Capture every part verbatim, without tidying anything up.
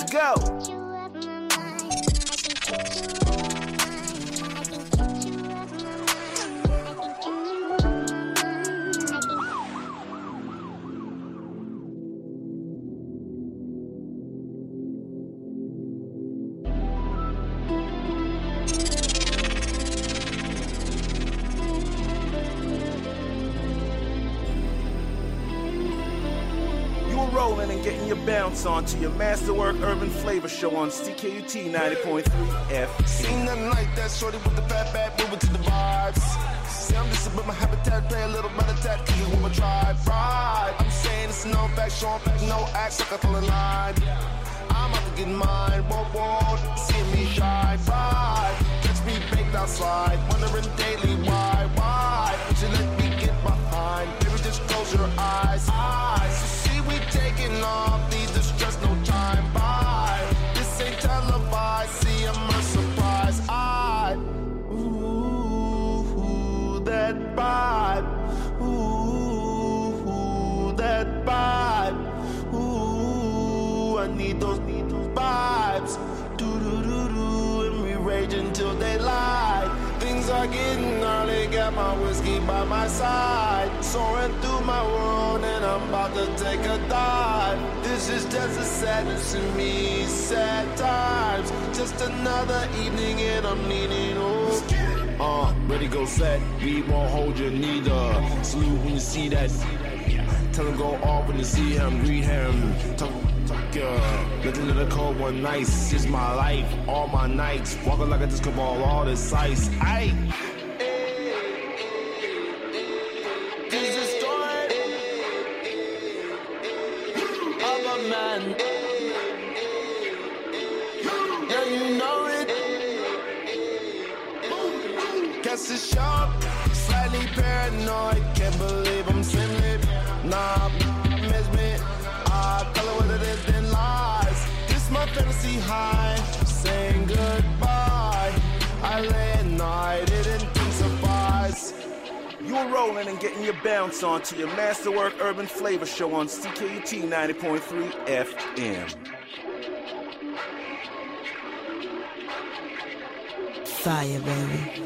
Let's go. Rolling and getting your bounce on to your Masterwork Urban Flavor Show on C K U T ninety point three F M. Seen nothing like that, shorty with the fat back, moving to the vibes. See, I'm just about my habitat, play a little better tat, cause it's with my tribe, right? I'm saying it's no fact, showing fact, no acts, like I fell in line. I'm out to get mine, whoa, whoa, see me shine, right? Catch me baked outside, wondering daily why, why? Would you let me get behind? Baby, just close your eyes, eyes. Taking off, need to stress, no time by. This ain't televised, see I'm a surprise. I, ooh, ooh, that vibe, ooh, ooh, that vibe, ooh, I need those, need those vibes. Do do do do, and we rage until daylight. Things are getting early, got my whiskey by my side. Soaring through my world and I'm about to take a dive. This is just a sadness in me, sad times. Just another evening and I'm needing oh. Uh, ready go set, we won't hold you neither. Salute when you see that. Tell him go off when you see him, greet him. Talk, talk, yeah. Living in the cold one nice, it's my life, all my nights. Walking like I just come all, all this ice. Aye. This is a story of a man. Yeah, you know it. Guess it's sharp, slightly paranoid. Can't believe I'm slim-lipped. Nah, miss me. I call it what it is, then lies. This my fantasy high, saying goodbye. I lay at night, it didn't think suffice. You're rolling and getting your bounce on to your Masterwork Urban Flavor Show on C K U T ninety point three F M. Fire, baby.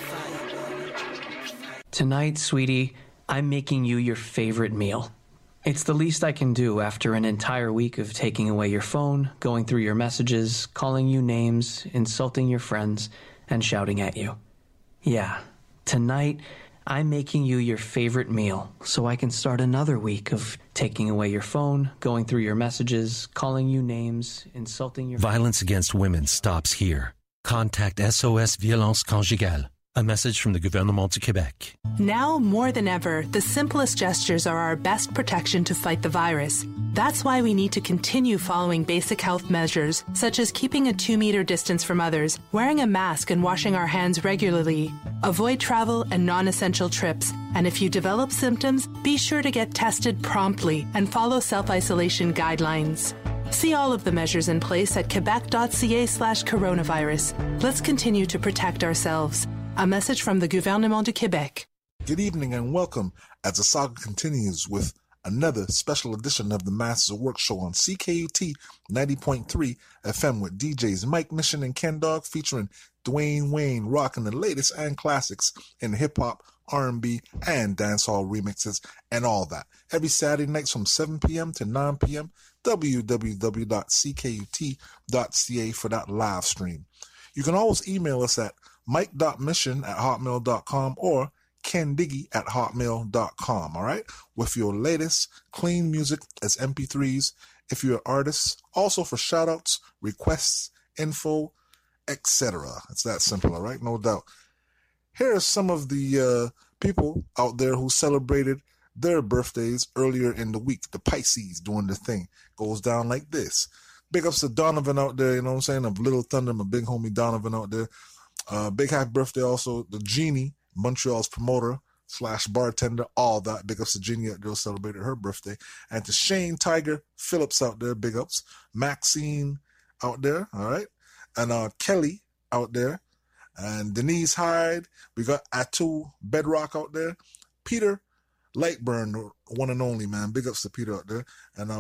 Tonight, sweetie, I'm making you your favorite meal. It's the least I can do after an entire week of taking away your phone, going through your messages, calling you names, insulting your friends, and shouting at you. Yeah, tonight, I'm making you your favorite meal so I can start another week of taking away your phone, going through your messages, calling you names, insulting your... Violence against women stops here. Contact S O S Violence Conjugale. A message from the Gouvernement du Québec. Now more than ever, the simplest gestures are our best protection to fight the virus. That's why we need to continue following basic health measures, such as keeping a two-meter distance from others, wearing a mask and washing our hands regularly. Avoid travel and non-essential trips. And if you develop symptoms, be sure to get tested promptly and follow self-isolation guidelines. See all of the measures in place at quebec.ca slash coronavirus. Let's continue to protect ourselves. A message from the Gouvernement du Québec. Good evening and welcome as the saga continues with another special edition of the Masters of Work Show on C K U T ninety point three F M with D Js Mike Mission and Ken Dog, featuring Dwayne Wayne rocking the latest and classics in hip-hop, R and B, and dancehall remixes and all that. Every Saturday nights from seven p.m. to nine p.m. w w w dot c k u t dot c a for that live stream. You can always email us at mike dot mission at hotmail dot com or kendiggy at hotmail dot com, all right? With your latest clean music as M P threes, if you're an artist, also for shout-outs, requests, info, et cetera. It's that simple, all right? No doubt. Here are some of the uh, people out there who celebrated their birthdays earlier in the week. The Pisces doing the thing. Goes down like this. Big ups to Donovan out there, you know what I'm saying, of Little Thunder, my big homie Donovan out there. Uh, big happy birthday also the Genie, Montreal's promoter slash bartender, all that. Big ups to Genie out there, celebrated her birthday. And to Shane Tiger Phillips out there, big ups. Maxine out there, all right. And uh, Kelly out there. And Denise Hyde. We got Atu Bedrock out there. Peter Lightburn, one and only, man. Big ups to Peter out there. And um,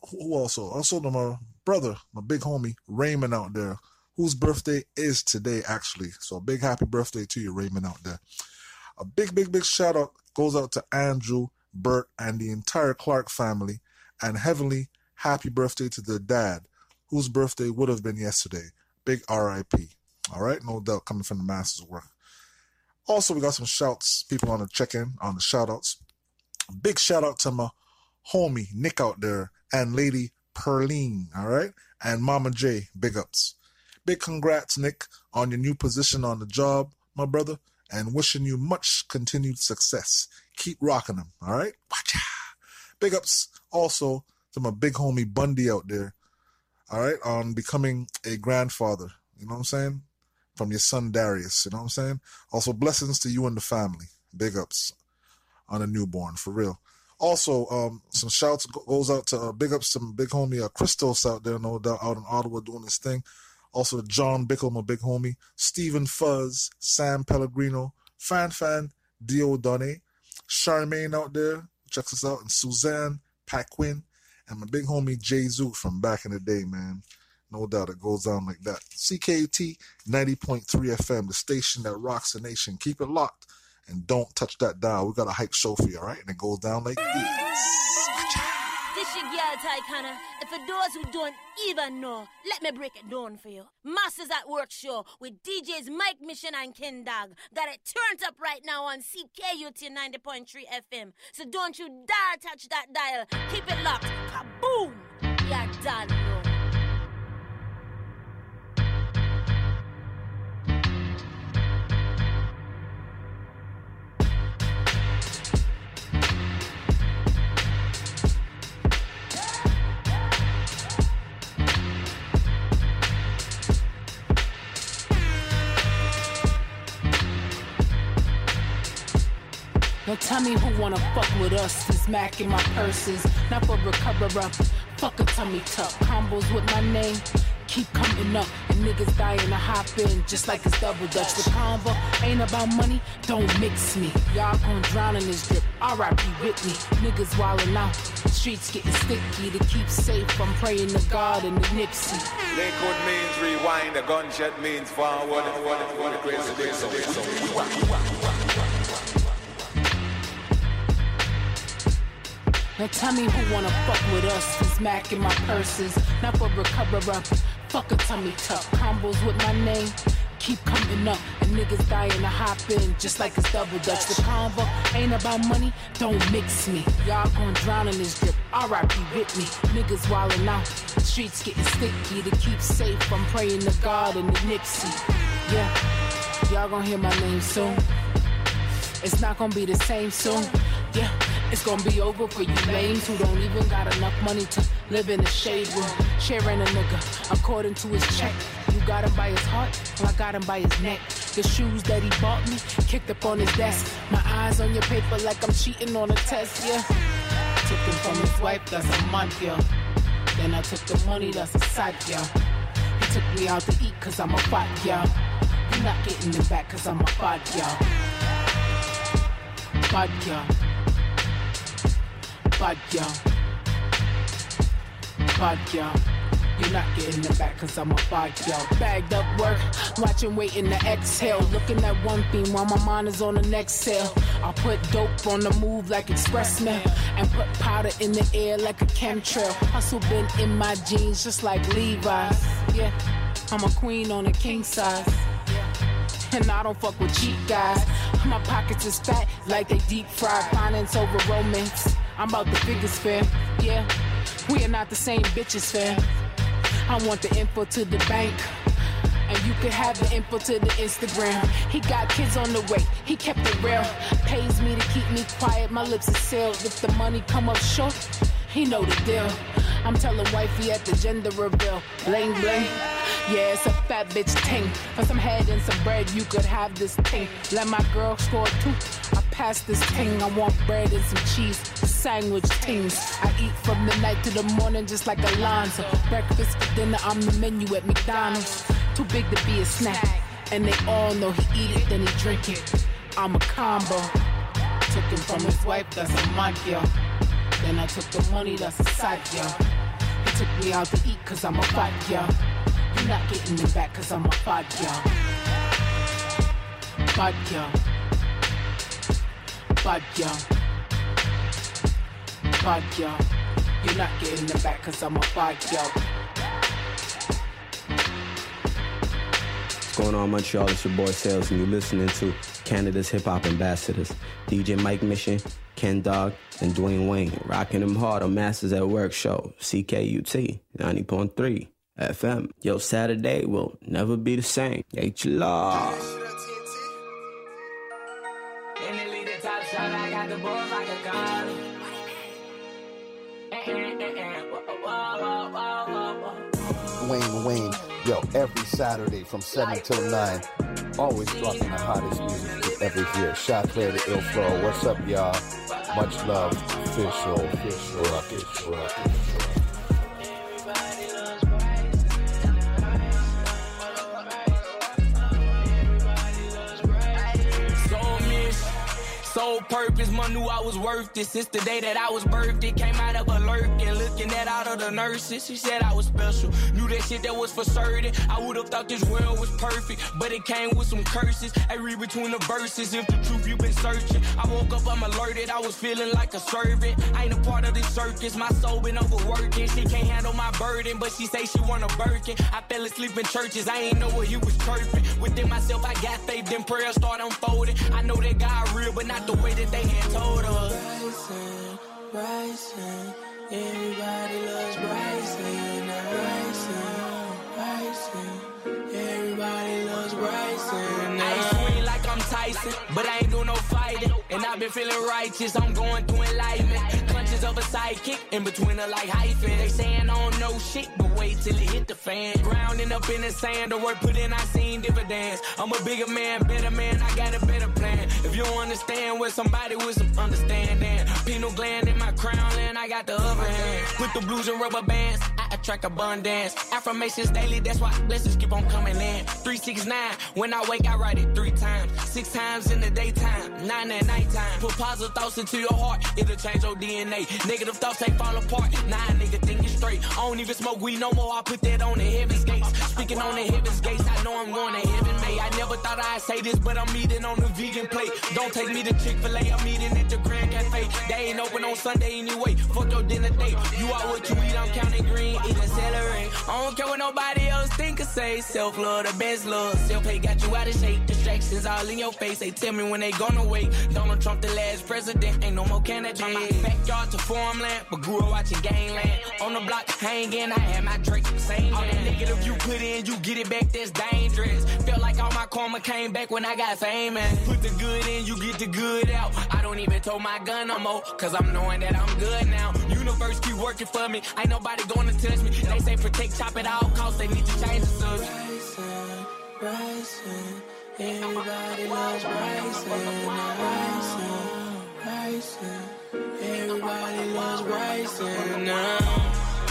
who also? Also to my brother, my big homie, Raymond out there, whose birthday is today, actually. So a big happy birthday to you, Raymond out there. A big, big, big shout out goes out to Andrew, Bert, and the entire Clark family. And heavenly happy birthday to their dad, whose birthday would have been yesterday. Big R I P. All right? No doubt coming from the Masters of Work. Also, we got some shouts, people on the check-in, on the shout-outs. Big shout-out to my homie, Nick out there, and Lady Perline, all right? And Mama J, big ups. Big congrats, Nick, on your new position on the job, my brother, and wishing you much continued success. Keep rocking them, all right? Watcha. Big ups also to my big homie Bundy out there, all right, on becoming a grandfather, you know what I'm saying? From your son Darius, you know what I'm saying? Also, blessings to you and the family. Big ups on a newborn, for real. Also, um, some shouts goes out to uh, big ups to my big homie uh, Christos out there, no doubt, out in Ottawa doing his thing. Also to John Bickle, my big homie, Stephen Fuzz, Sam Pellegrino, Fan Fan, Dio Donne, Charmaine out there, checks us out, and Suzanne Paquin, and my big homie Jay Zoo from back in the day, man. No doubt it goes down like that. C K U T ninety point three F M, the station that rocks the nation. Keep it locked and don't touch that dial. We got a hype show for you, all right? And it goes down like this. This your girl, Tycana. And for those who don't even know, let me break it down for you. Masters at Work show with D Js Mike Mission and Ken Dog. Got it turned up right now on C K U T ninety point three F M. So don't you dare touch that dial. Keep it locked. Kaboom! You're done, bro. Now tell me who wanna fuck with us. This Mac in my purses, not for recover up. Fuck a tummy tuck. Combos with my name keep coming up, and niggas dying to hop in just like it's double dutch. The convo ain't about money, don't mix me. Y'all gon' drown in this drip. R I P Whitney. Niggas wildin' out, streets getting sticky. To keep safe, I'm praying to God and the Nipsey. Lakewood means rewind, a gunshot means forward. What a crazy day, so Now tell me who wanna fuck with us. This Mac in my purses, not for recover up. Fuck a tummy tuck. Combos with my name keep coming up, and niggas dying to hop in just like it's double dutch. The convo ain't about money, don't mix me. Y'all gon' drown in this drip. R I P Whitney. Niggas wildin' out, streets getting sticky. To keep safe, I'm praying to God and the Nipsey. Yeah, y'all gon' hear my name soon. It's not gon' be the same soon. Yeah, it's gonna be over for you lames who don't even got enough money to live in the shade room. Sharing a nigga according to his check. You got him by his heart, well I got him by his neck. The shoes that he bought me, kicked up on his desk. My eyes on your paper like I'm cheating on a test, yeah. Took him from his wife, that's a month, yeah. Then I took the money, that's a side, yeah. He took me out to eat cause I'm a fat, yeah. You're not getting it back cause I'm a fat, yeah. Fat, yeah. Bad girl, bad girl, you're not getting it back cause I'm a bad girl. Bagged up work, watching waiting to exhale. Looking at one thing while my mind is on the next sale. I put dope on the move like express mail, and put powder in the air like a chemtrail. Hustle been in my jeans just like Levi's. Yeah, I'm a queen on a king size. And I don't fuck with cheap guys. My pockets is fat like they deep fried. Finance over romance. I'm about the biggest fam, yeah. We are not the same bitches, fam. I want the info to the bank, and you can have the info to the Instagram. He got kids on the way, he kept it real. Pays me to keep me quiet, my lips are sealed. If the money come up short, he know the deal. I'm telling wifey at the gender reveal. Bling bling, yeah, it's a fat bitch ting. For some head and some bread, you could have this ting. Let my girl score too. I pass this ting. I want bread and some cheese, sandwich tings. I eat from the night to the morning just like Alonzo. Breakfast for dinner, I'm the menu at McDonald's. Too big to be a snack, and they all know he eat it, then he drink it. I'm a combo. Took him from his wife, that's a month, yo. Then I took the money, that's a side, yo. We out to eat cause I'm a fight, yo. You're not getting it back cause I'm a fight, yo. Fight, yo. Fight, yo. Fight, yo. You're not getting it back cause I'm a fight, yo. What's going on, Montreal? It's your boy Sales, and you're listening to Canada's Hip Hop Ambassadors, D J Mike Mission, Ken Dog, and Dwayne Wayne, rocking them hard on Masters at Work show, C K U T ninety point three F M. Yo, Saturday will never be the same. H-Law. Wayne Wayne, yo, every Saturday from seven till nine, always dropping the hottest music every year. Shot clear to Ill Flow. What's up, y'all? Much love, official, official, official, official. Sole purpose, man, knew I was worth it. Since the day that I was birthed, it came out of a lurking. Looking at all of the nurses, she said I was special. Knew that shit that was for certain. I would've thought this world was perfect, but it came with some curses. I read between the verses, if the truth you've been searching. I woke up, I'm alerted, I was feeling like a servant. I ain't a part of this circus, my soul been overworking. She can't handle my burden, but she say she want a Birkin. I fell asleep in churches, I ain't know what he was chirping. Within myself, I got faith, then prayers start unfolding. I know that God real, but not the way that they had told us. Bryson, Bryson, everybody loves Bryson. Bryson, Bryson, everybody loves Bryson. I swing like I'm Tyson, but I ain't doing no fighting. And I've been feeling righteous, I'm going through enlightenment. Clutches of a sidekick, in between her like hyphen. They saying I don't know shit, but wait till it hit the fan. Grounding up in the sand, the work put in, I seen dividends. I'm a bigger man, better man, I got a better plan. If you don't understand with somebody with some understanding, pineal gland in my crown, and I got the upper hand. Put the blues in rubber bands, I attract abundance. Affirmations daily, that's why blessings keep on coming in. three six nine, when I wake, I write it three times. Six times in the daytime, nine at nighttime. Put positive thoughts into your heart, it'll change your D N A. Negative thoughts ain't fall apart, nah, nigga thinking straight. I don't even smoke weed no more, I put that on the heaven's gates. Speaking on the heaven's gates, I know I'm going to heaven, may. I never thought I'd say this, but I'm eating on the vegan plate. Don't take me to Chick-fil-A, I'm eating at the Grand Cafe. They ain't open on Sunday anyway, fuck your dinner date. You are what you eat, I'm counting green, eating celery. I don't care what nobody else think or say. Self-love, the best love. Self-hate got you out of shape. Distractions all in your face. They tell me when they gonna wait. Donald Trump the last president, ain't no more candidate. From my backyard to farmland, but grew up watching Gangland. On the block hanging, I had my Drake, same. All the negative you put in, you get it back, that's dangerous. Felt like all my karma came back when I got famous. Put the good in, you get the good out. I don't even tow my gun no more, cause I'm knowing that I'm good now. Universe keep working for me, ain't nobody gonna touch me. They say protect, chop at all costs, they need to change the subject. Bryson, Bryson, everybody loves Bryson. Bryson, Bryson, everybody loves Bryson now.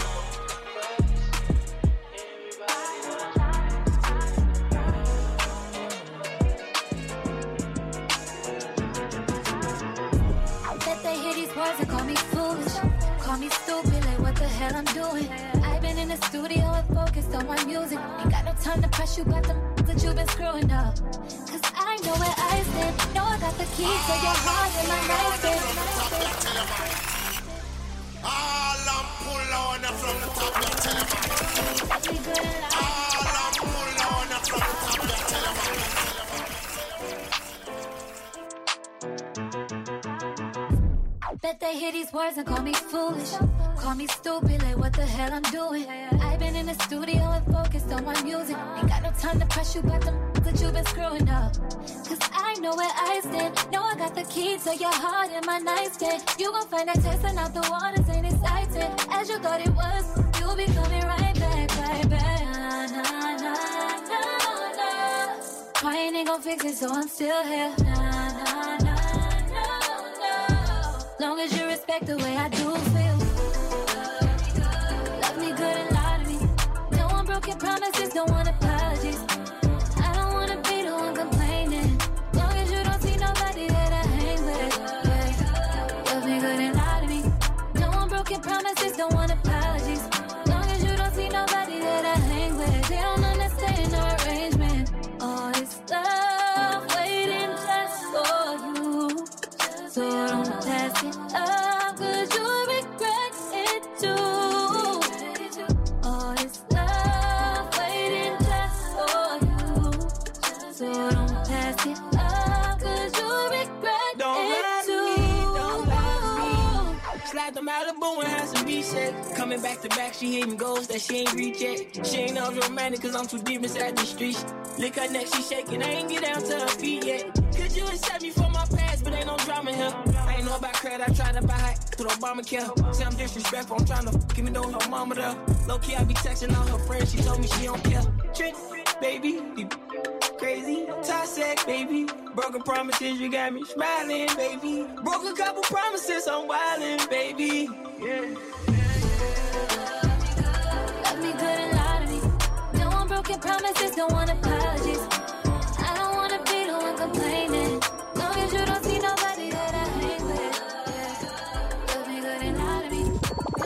And call me foolish, call me stupid, like what the hell I'm doing. I've been in the studio and focused on my music. Ain't got no time to press you about the that you've been screwing up. Cause I know where I stand, know I got the keys to your heart in my nightstand. All I'm pull on from the top of the telephone. All I'm pull on from the top of the telephone. Bet they hear these words and call me foolish, call me stupid, like what the hell I'm doing. I've been in the studio and focused on my music. Ain't got no time to press you about the that you've been screwing up. Cause I know where I stand, know I got the key to your heart in my nightstand. You gon' find that testing out the waters ain't exciting as you thought it was. You'll be coming right back, right back. Nah, nah, nah, nah, nah. Crying ain't gon' fix it, so I'm still here. Nah, nah, nah. Long as you respect the way I do feel. Love me good and lie to me. No one broken promises, don't want apologies. I don't wanna be the one complaining. Long as you don't see nobody that I hang with. Yeah. Love me good and lie to me. No one broken promises, don't want apologies. Long as Yeah, they don't understand our arrangement. All this love waiting just for you. So don't pass it up, cause you'll regret it too. All this love waiting just for you. So don't pass it up, cause you'll regret Don't it let too. me, don't let me. Slide to Malibu and have some beach sex. Coming back to back, she hitting goals that she ain't reach yet. She ain't always romantic cause I'm too deep inside the streets. Lick her neck, she shaking, I ain't get down to her feet yet. Could you accept me for my past, but ain't no drama here. I ain't know about credit, I tried to buy it through Obamacare. Say I'm disrespectful, I'm trying to f- give me know her mama there. Low key, I be texting all her friends, she told me she don't care. Trent, baby, you crazy, toxic, baby. Broken promises, you got me smiling, baby. Broke a couple promises, I'm wildin', baby. Yeah. Love me good and lie to me. Don't want broken promises, don't want apologies. I don't wanna be the one complaining. Long as you don't see nobody that I hang with. Yeah. Love me good and lie to me.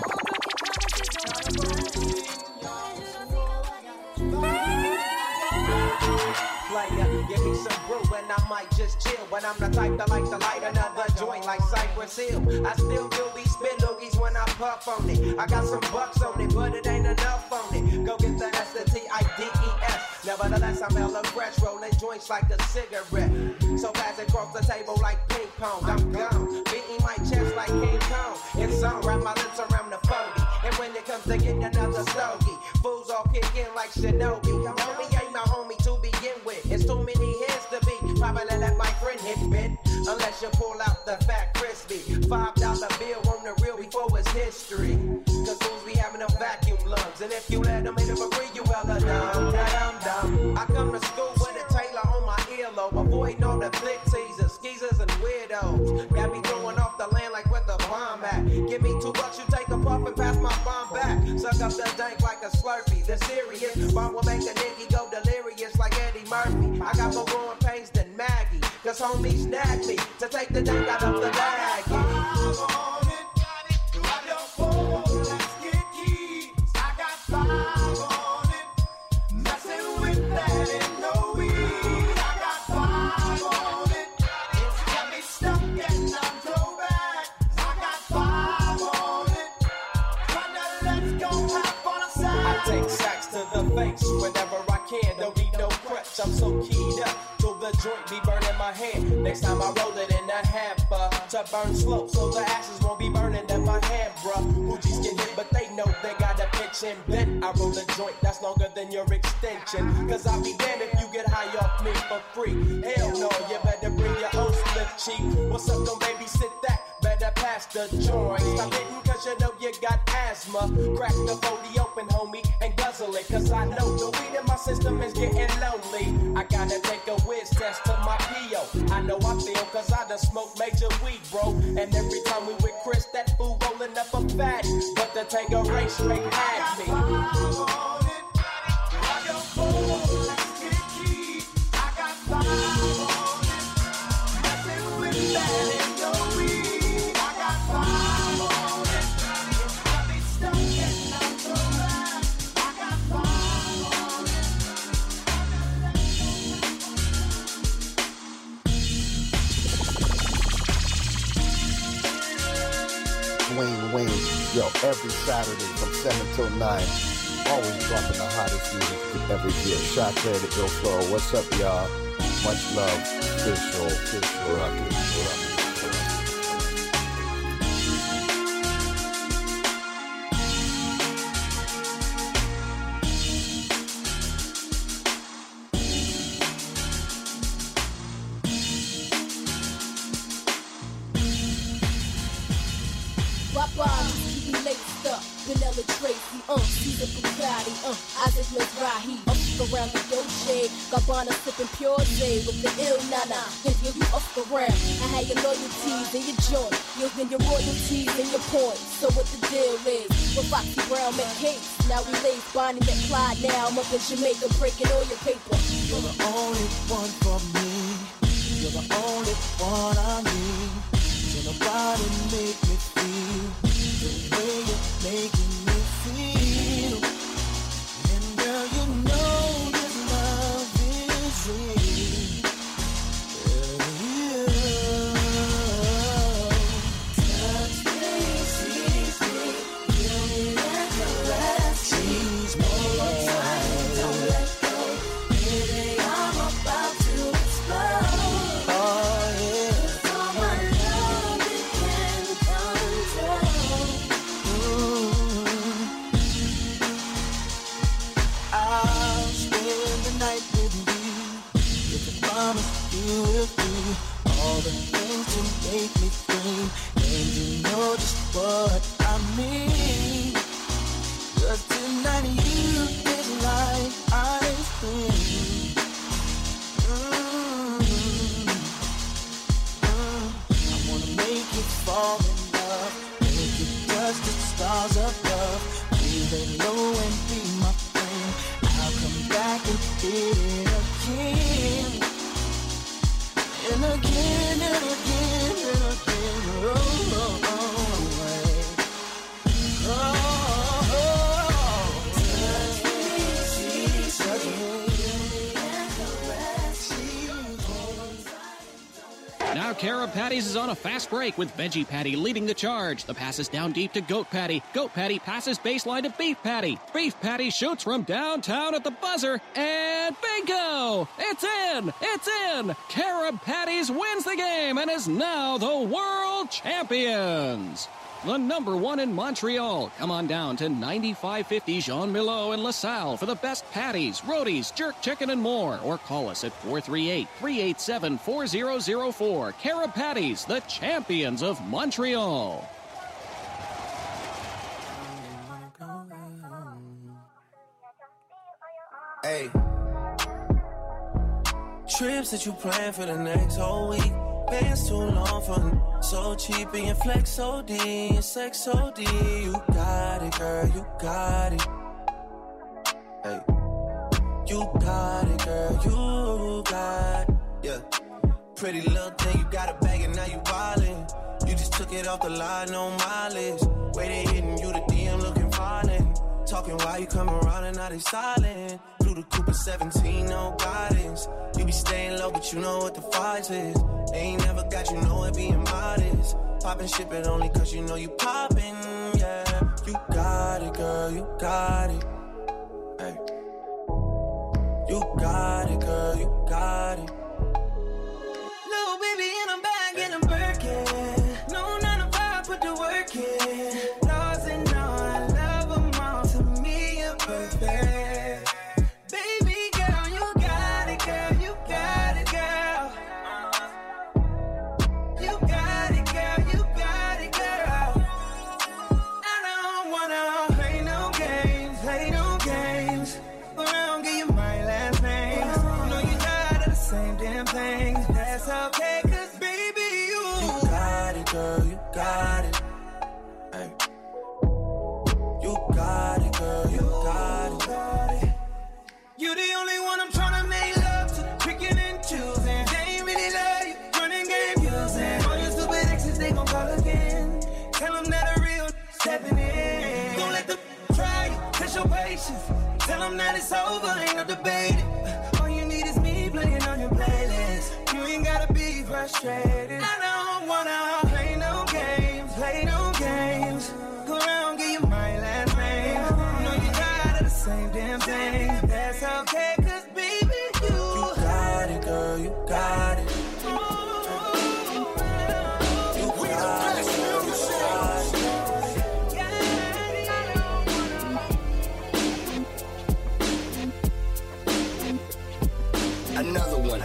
Don't want broken promises, don't want apologies. Long as you don't see nobody. Player, give me some brew and I might just chill. But I'm the type that like to light another joint like Cypress Hill. I still do these spit loogies when I puff on it. I got some bucks on it, but it ain't enough on it. Go get the S, the T, I, D, E, S. Nevertheless, I'm hella fresh, rolling joints like a cigarette. So fast across the table like ping pong, I'm gone. Beating my chest like King Kong. It's on, wrap my lips around the forty. And when it comes to getting another stogie, fools all kick in like Shinobi. Homie ain't my homie to begin with. It's too many hands to be. Probably let my friend hit bit. Unless you pull out the fat crispy. Five dollar bill on the real before it's history. Cause fools be having them vacuum lungs. And if you let them hit it for free, you hella dumb, dumb, dumb. I come to school with a Taylor on my earlobe. Avoiding all the flick teasers, skeezers, and weirdos. Got me throwing off the land like where the bomb at. Give me two bucks, you take a puff and pass my bomb back. Suck up the dank like a Slurpee. The serious bomb will make a nigga go delirious like Eddie Murphy. I got more growing pains than Maggie. Cause homies snagged me to take the dank out of the bag. Whenever I can, don't need no crutch. I'm so keyed up till the joint be burning my hand. Next time I roll it in a hamper to burn slow, so the ashes won't be burning in my hand, bruh. Hoogies get hit, but they know they got a pitch and bent. I roll a joint that's longer than your extension. Cause I'll be damned if you get high off me for free. Hell no, you better bring your own split cheek. What's up, don't babysit that? Better pass the joint. Stop hitting cause you know you got asthma. Crack the forty open, homie, and guzzle it. Cause I know the weed in my system is getting lonely. I gotta take a whiz test to my P O. I know I feel cause I done smoked major weed, bro. And every time we with Chris, that fool rolling up a fatty. But the Tanqueray straight had me. Wayne Wayne, yo, every Saturday from seven till nine, always dropping the hottest music every year. Shot there to Ill Flow. What's up, y'all? Much love. Official, official, rocket, rocket. Vanilla Tracy, uh, Caesar Bugatti, uh, Isaac Mizrahi, up around the Dolce, Gabbana sipping Pure J with the ill nana, and give you up around. I had your loyalties in your joint, you'll get your royalties and your points. So what the deal is, with Foxy Brown make case, now we lace Bonnie McClyde, now I'm up in Jamaica breaking all your paper. You're the only one for me, you're the only one I need. Can nobody make me feel the way you're making me feel? And girl, you know you will do all the things to make me scream, and you know just what I mean. Cause tonight you is like ice cream. Mm-hmm. Mm-hmm. I wanna make you fall in love, make you touch the stars above, breathe low and be my friend. I'll come back and get it again, and again and again and again. Oh, oh, oh, oh, oh. Now Cara Patties is on a fast break with Veggie Patty leading the charge. The pass is down deep to Goat Patty. Goat Patty passes baseline to Beef Patty. Beef Patty shoots from downtown at the buzzer, and bingo! It's in! It's in! Cara Patties wins the game and is now the world champions! The number one in Montreal. Come on down to ninety-five fifty Jean Milo in LaSalle for the best patties, rotis, jerk chicken, and more. Or call us at four three eight, three eight seven, four zero zero four. Cara Patties, the champions of Montreal. Hey. Trips that you plan for the next whole week. Bands too long for so cheap and your flex O D, your sex O D. You got it, girl, you got it. Hey, you got it, girl, you got it. Yeah, pretty little thing, you got a bag and now you wildin'. You just took it off the line, no mileage. Way they hitting you, the D M looking violent. Talking while you come around and now they silent. Through the Cooper seventeen, no guidance. You be staying low, but you know what the fight is. They ain't never got you know it being modest. Poppin' ship it only cause you know you poppin', yeah. You got it, girl, you got it. Hey. You got it, girl, you got it. Little baby in a bag in a Birkin. No nine to five, put the work in. Laws and all, I love them all. To me, you're perfect. Baby girl, you got it, girl, you got it, girl. You got it, girl, you got it, girl. I don't wanna play no games, play no games. Around, give you my last name. I know you tired of the same damn things. That's okay, cause baby, you You got it, girl, you got it. Hey. You got it, girl, you got it. You the only one I'm tryna make love to, picking and choosing. They ain't really love you, running game using. All your stupid exes, they gon' call again. Tell them that a real stepping in. Don't let them try you, test your patience. Tell them that it's over, ain't no debating. All you need is me playing on your playlist. You ain't gotta be frustrated. I don't wanna play no games, play no games. Go around, give you my last name. I know you tired of the same damn thing. That's okay, cause baby, you You got it, girl, you got it. You got it, girl, you got it. Another one.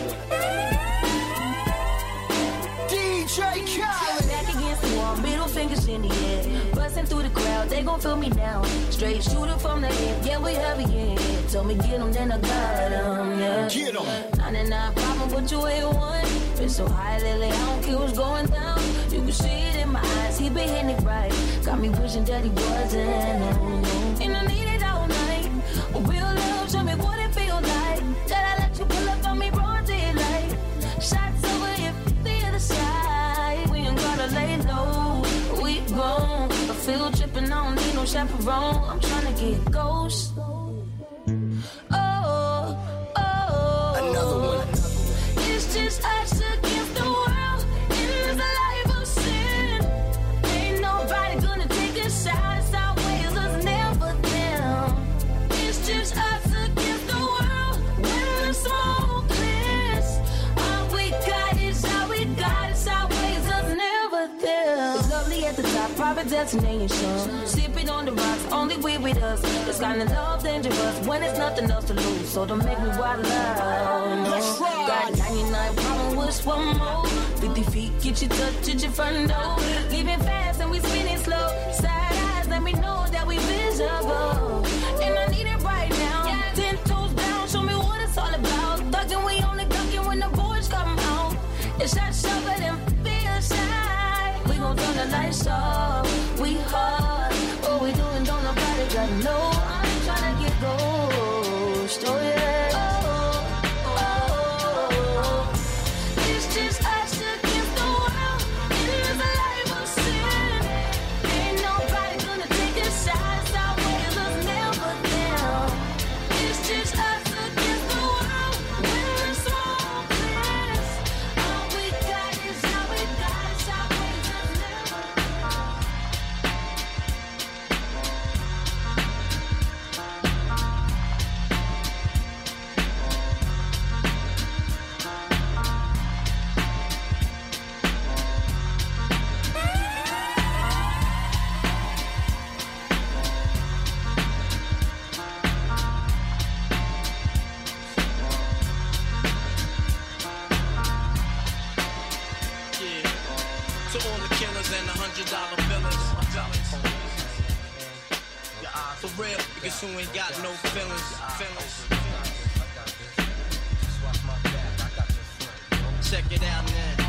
D J Khaled. Back against the wall, middle fingers in the air. Busting through the crowd, they gon' feel me now. Straight shooter from the hip, yeah, we heavy, yeah. Told me get 'em, then I got 'em, yeah. Get 'em. ninety-nine problem, but you ain't one. Been so high lately, I don't care what's going down. You can see it in my eyes, he been hitting it right. Got me wishing that he wasn't. And I need it all night. Real love, show me what it feel like. That I let you pull up on me, broad daylight. Shots over if the other side. We ain't gotta lay low, we grown. A field tripping, I don't need no chaperone. I'm tryna get ghost. Oh, oh. Another one. It's just us against the world. It is a life of sin. Ain't nobody gonna take a shot. It's our ways, us never them. It's just us against the world. When the smoke clears, all we got is all we got. It's our ways, us never them. As lovely as at the top, private destination. Sipping on the rocks, only we with us. This kind of love dangerous when it's nothing else to lose. So don't make me wild out. Let's ride. Got ninety-nine problem, wish one more. fifty feet, get you touch at your front door. Leaving fast and we spinning slow. Side eyes, let me know that we visible. And I need it right now. Yeah. Ten toes down, show me what it's all about. Thugging, we only ducking when the boys come out. It's shot sharper than feel shy. We gon' turn the lights off. We hard. What we doing, don't nobody got no. I'm tryna get ghost. Oh yeah. Who ain't got no feelings, feelings. Check it out now.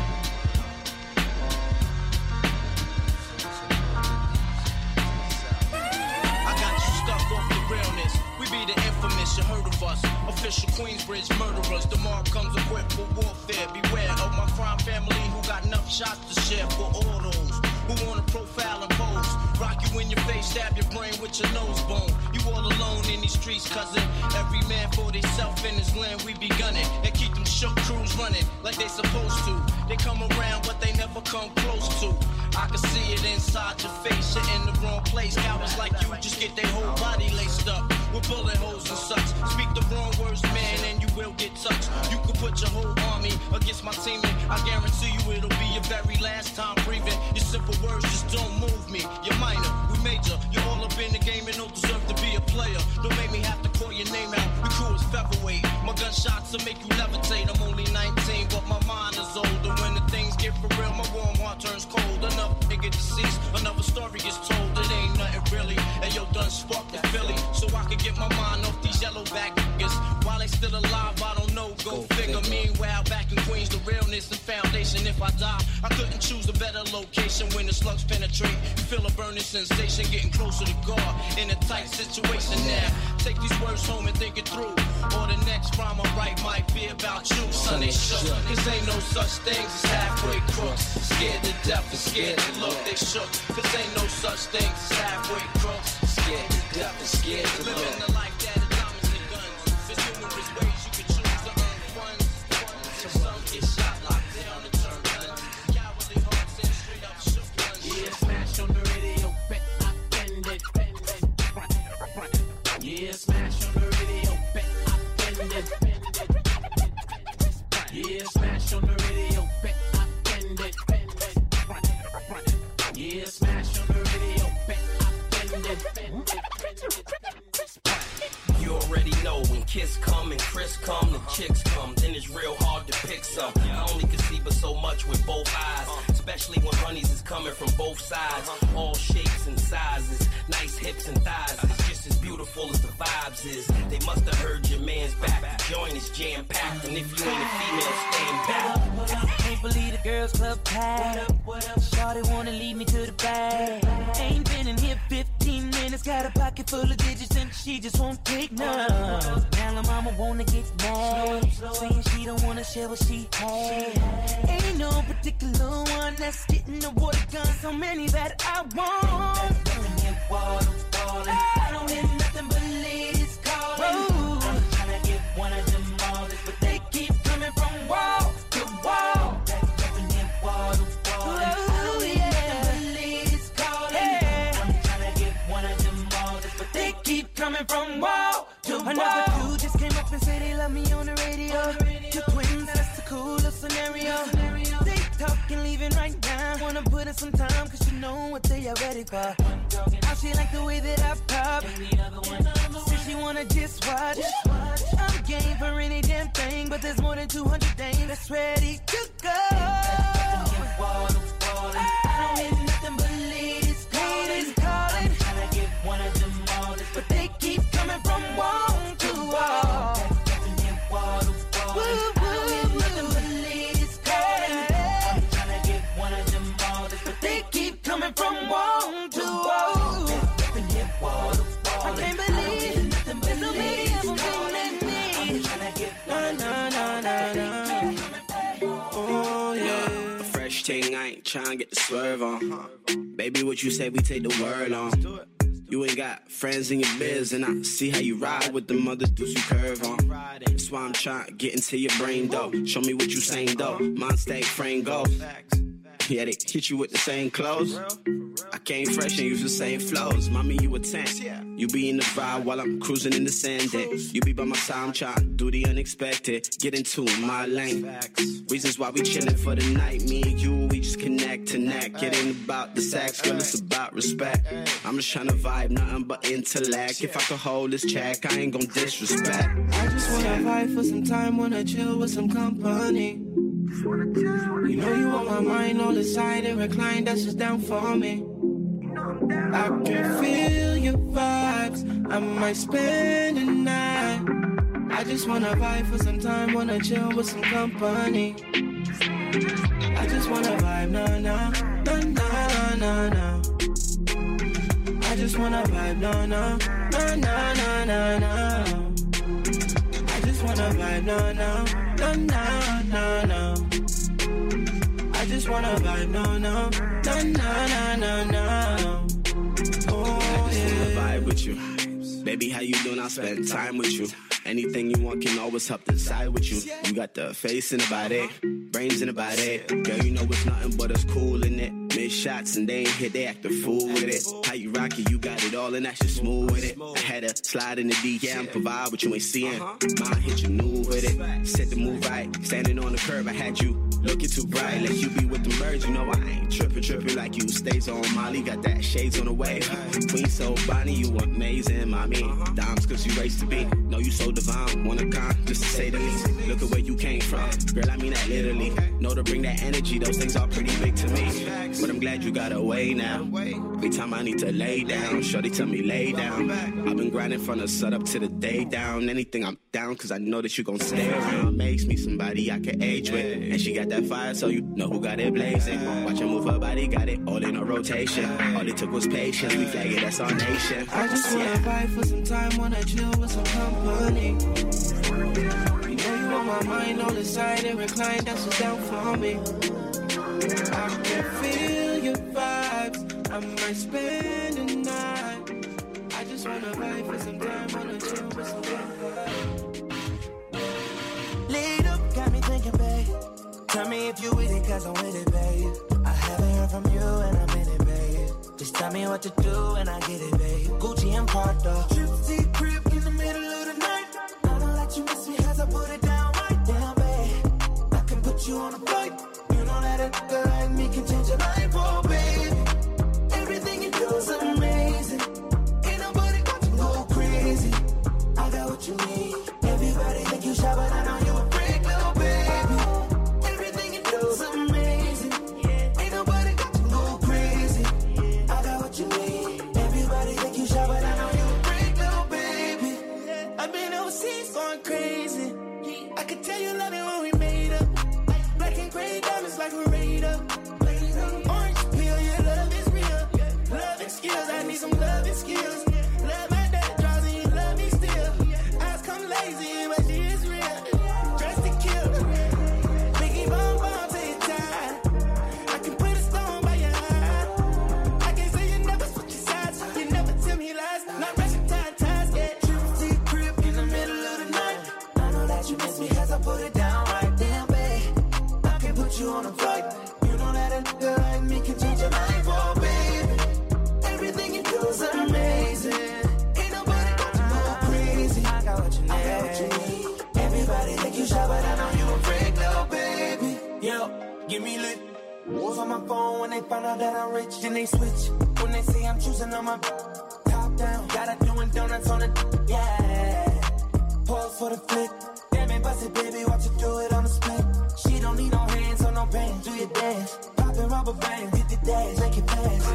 I got you stuck off the realness. We be the infamous, you heard of us. Official Queensbridge murderers. The mob comes equipped for warfare. Beware of my crime family who got enough shots to share for all those who wanna profile and pose. Rock you in your face, stab your brain with your nose bone. You all alone in these streets, cousin. Every man for theyself in his land, we be gunning. And keep them shook crews running like they supposed to. They come around, but they never come close to. I can see it inside your face, you're in the wrong place. Cowards like you just get their whole body laced up with bullet holes and such. Speak the wrong words, man, and you will get touched. You could put your whole army against my team, and I guarantee you it'll be your very last time breathing. Your simple words just don't move me. You're minor, we major. You're all up in the game and don't deserve to be a player. Don't make me have to call your name out. We cool as featherweight. My gunshots will make you levitate. I'm only nineteen, but my mind is older. When the things get for real, my warm heart turns cold. Another nigga deceased, another story gets told. It ain't nothing really. And yo, done sparked the Philly, so I can get my mind off these yellow back niggas. While they still alive, I don't know. Go, Go figure. figure. Meanwhile, back in Queens, the realness and foundation. If I die, I couldn't choose a better location. When the slugs penetrate, you feel a burning sensation, getting closer to God in a tight situation now. Take these words home and think it through, or the next rhyme I write might be about you. Son, they shook, cause ain't no such things as halfway crooks. Scared to death and scared to look, they shook, cause ain't no such things as halfway crooks. Scared to death and scared to look. Living the life that is diamonds and guns. There's numerous ways you can choose to earn funds. Some get shot, locked down, and turn guns. Cowardly hearts and straight up shook ones. Yeah, smash on the radio, bet I bend it. Yeah, smash on the radio, bet I bend it. Yeah, smash on the radio, bet I bend it. Yeah, smash on the radio, bet I bend it. You already know when Kiss come and Chris come, the chicks come, then it's real hard to pick some. I only can see but so much with both eyes, especially when honeys is coming from both sides. All shapes and sizes, nice hips and thighs. It's just as beautiful as the vibes is. They must have heard your man's back. The joint is jam packed, and if you ain't a female, stand back. Can't believe the girls club packed. Shawty wanna lead me to the bag. Ain't been in here fifteen minutes, got a pocket full of digits and she just won't take none. Now the mama wanna get mad, saying she don't wanna share what she had. Ain't no particular one that's getting the water gun, so many that I want. I don't hear nothing but ladies calling. Whoa. I'm tryna get one of them all, but they keep coming from wall to wall. Oh, yeah. Ladies calling. Hey. I'm tryna get one of them all, but they keep coming from wall to wall. Another dude just came up and said they love me on the radio. Two twins, that's the coolest scenario. They talking, leaving right now. Wanna put in some time, cause you know what they are ready for. How she like the way that I pop. Says she wanna just watch. I'm game for any damn thing, but there's more than two hundred dames that's ready to go. I don't hear nothing but ladies calling, calling. I'm tryna get one of them all, but they keep coming from wall to wall. Woo, woo, nothing but ladies calling. I'm tryna get one of them all, but they keep coming from wall to wall. I can't believe there's so many of them calling me. Na na na na na. Oh yeah. Fresh ting, I ain't tryna get the swerve on. Baby, what you say we take the word on. You ain't got friends in your biz, and I see how you ride with the other dudes you curve on. That's why I'm trying to get into your brain, though. Show me what you saying, though. Mine stay frame goes. Yeah, they hit you with the same clothes. I came fresh and use the same flows. Mommy, you a ten. You be in the vibe while I'm cruising in the sand. You be by my side, I'm trying to do the unexpected. Get into my lane. Reasons why we chillin' for the night. Me and you, we just connect to neck. It ain't about the sex, girl, it's about respect. I'm just trying to vibe, nothing but intellect. If I could hold this check, I ain't gon' disrespect. I just wanna vibe for some time, wanna chill with some company. You know you on my mind, all inside and recline, that's just down for me. I can feel your vibes, I might spend the night. I just wanna vibe for some time, wanna chill with some company. I just wanna vibe, nah, nah, nah, nah, nah, nah. I just wanna vibe, nah, nah, nah, nah, nah, nah. I just wanna vibe, nah, nah, nah, nah, nah, nah. I just wanna vibe, no, no, no, no, no, no, no. Oh, I just yeah. wanna vibe with you. Baby, how you doing? I'll spend time with you. Anything you want can always help decide with you. You got the face and the body, brains in the body. Girl, you know it's nothing but it's cool in it. Miss shots and they ain't hit, they act a fool with it. How you rock it, you got it all and that's just smooth with it. I had to slide in the D M, provide what you ain't seeing. Mine hit you new with it. Set the move right, standing on the curb, I had you looking too bright. Let you be with the birds, you know I ain't tripping, tripping like you. Stays on Molly, got that shades on the way. Queen so Bonnie, you amazing, mommy. Dimes cause you raised to be. Know you so divine, one of kind, just to say the least. Look at where you came from, girl, I mean that literally. Know to bring that energy, those things are pretty big to me. But I'm glad you got away now. Every time I need to lay down, shorty tell me lay down. I've been grinding from the sun up to the day down. Anything I'm down, cause I know that you gon' stay around. Makes me somebody I can age with. And she got that fire, so you know who got it blazing. Watch her move her body, got it all in a rotation. All it took was patience, we flag it, that's our nation. I just wanna yeah. vibe for some time, wanna chill with some company. You know you on my mind, all inside and recline, that's what's down for me. I can feel your vibes, I might spend the night. I just wanna vibe for some time, wanna chill with some company. Laid up, got me thinking, babe. Tell me if you with it, cause I'm with it, babe. I haven't heard from you and I'm in it, babe. Just tell me what to do and I get it, babe. Gucci and Prada. Trip crib in the middle of the night. I don't let you miss me as I put it down right down, babe. I can put you on a flight. You know that a nigga like me can change your life, oh, babe. Everything you do is amazing. Ain't nobody got to go crazy. I got what you need. Everybody think you shy, but I know you a freak, little baby. Everything you do is amazing. Ain't nobody got to go crazy. I got what you need. Everybody think you shy, but I know you a freak, little baby. I've been overseas going crazy. I could tell you love it when we made up. Black and gray diamonds like we're raid up. Orange peel, yeah, love is real. Love and skills, I need some love and skills. Love my dad draws and you love me still. Eyes come lazy, but she is real. Dressed to kill. Biggie bomb bomb to your tie. I can put a stone by your eye. I can say you never switch your sides. You never tell me lies. Not rushing tight ties, yeah. True crib in the middle of the night. I know that you miss me cause I put it down right there, babe. I can put you on a flight. You know that a nigga like me can change your life, oh, baby. Everything you do is amazing. Ain't nobody got to go crazy. I got what you need. I got what you need. Everybody think you shy, but I know you a freak, little baby. Yo, give me lit. calls on my phone when they find out that I'm rich. Then they switch when they say I'm choosing on my top down. Got her doing donuts on the yeah. Pause for the flick. Damn it, bust it, baby, watch her do it on the split. She don't need no hands or no bands. Do your dance, poppin' rubber bands, hit the dash, make it fast.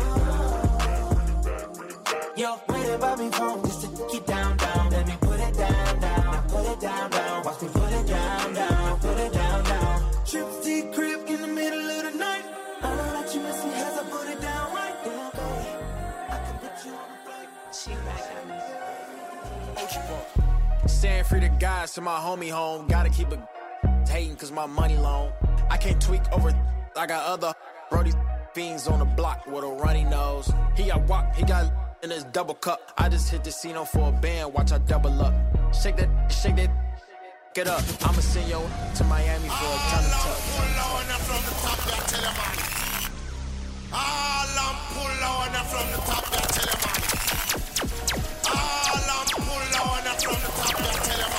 Yo, wait about me phone just to keep down, down. Let me put it down, down, put it down, down. Watch me put it down, down, put it down, down. Trip to your crib in the middle of the night. I know that you miss me as I put it down right there. I can put you on the flight. She back at me. Ocean Park. Staying free to guys to my homie home. Gotta keep it hating cause my money long. I can't tweak over. I got other Brody fiends on the block with a runny nose. He got wop, he got in his double cup. I just hit the casino for a band, watch I double up. Shake that, shake that, get up. I'ma send you to Miami for a ton of tuck. From the top, I tell you, man. All I'm pull on from the top, I tell you, man. All I'm pull on from the top, I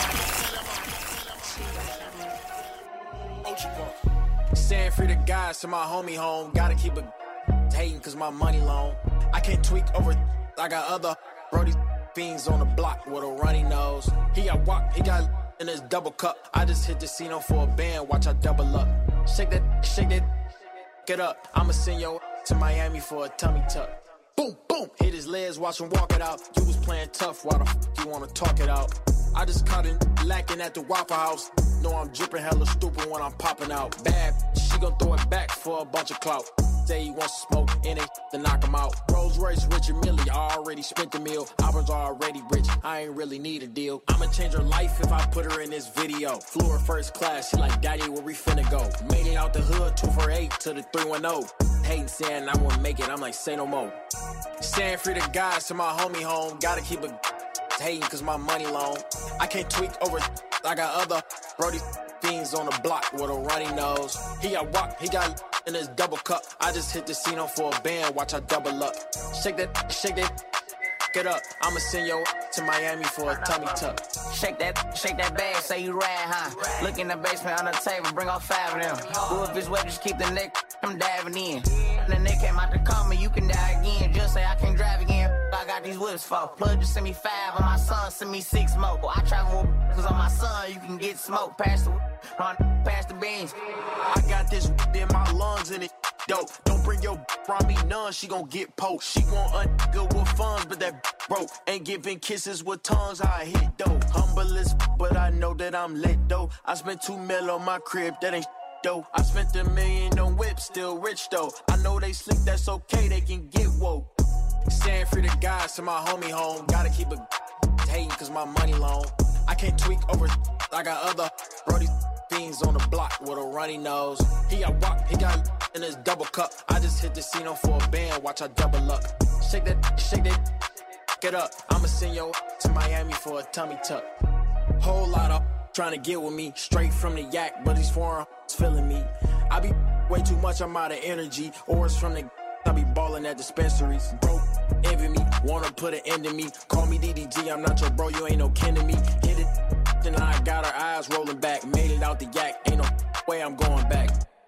tell you, man. Ocean Park. Staying free to guys to my homie home. Gotta keep it hating cause my money long. I can't tweak over. I got other Brody fiends on the block with a runny nose. He got wop, he got in his double cup. I just hit the casino for a band, watch I double up. Shake that, shake that, get up. I'ma send you to Miami for a tummy tuck. Boom, boom, hit his legs, watch him walk it out. You was playing tough, why the f you wanna talk it out? I just caught him lacking at the Waffle House. Know I'm dripping hella stupid when I'm popping out. Bad, she gon' throw it back for a bunch of clout. Say he wants to smoke in it to knock him out. Rolls Royce, Richard Millie, I already spent the meal. I was already rich, I ain't really need a deal. I'ma change her life if I put her in this video. Flew her first class, she like, daddy, where we finna go? Made it out the hood, two for eight to the three one oh. Hating saying I won't make it, I'm like, say no more. Staying free to guys to my homie home. Gotta keep it hating cause my money long. I can't tweak over, I got other Brody fiends on the block with a runny nose. He got wop, he got in his double cup. I just hit the casino for a band, watch I double up. Shake that, shake that, get up. I'ma send you to Miami for a tummy tuck. Shake that, shake that bag, say you rad, huh? Look in the basement on the table, bring all five of them. Who if it's wet, just keep the neck, I'm diving in. The neck came out to call me, you can die again. Just say I can't drive again. I got these whips for. Plug just send me five, and my son send me six more. I travel with cause on my son, you can get smoked. Pass the on past the beans. I got this in my lungs and it dope. Don't bring your around me none, she gon' get poked. She want a nigga with funds, but that broke. Ain't giving kisses with tongues, I hit though. Humble as but I know that I'm lit though. I spent two mil on my crib, that ain't though. I spent a million on whips, still rich though. I know they sleep, that's okay, they can get woke. Staying free to guys to my homie home. Gotta keep it hating cause my money long. I can't tweak over, I got other Brody fiends on the block with a runny nose. He got wop, he got in his double cup. I just hit the casino for a band, watch I double up. Shake that, shake that, get up. I'ma send you to Miami for a tummy tuck. Whole lot of trying to get with me, straight from the yak, but these foreign feeling me. I be way too much, I'm out of energy, or it's from the I be ballin' at dispensaries. Bro, envy me, wanna put an end to me. Call me D D G, I'm not your bro, you ain't no kin to me. Hit it, then I got her eyes rolling back. Made it out the yak, ain't no way I'm going back.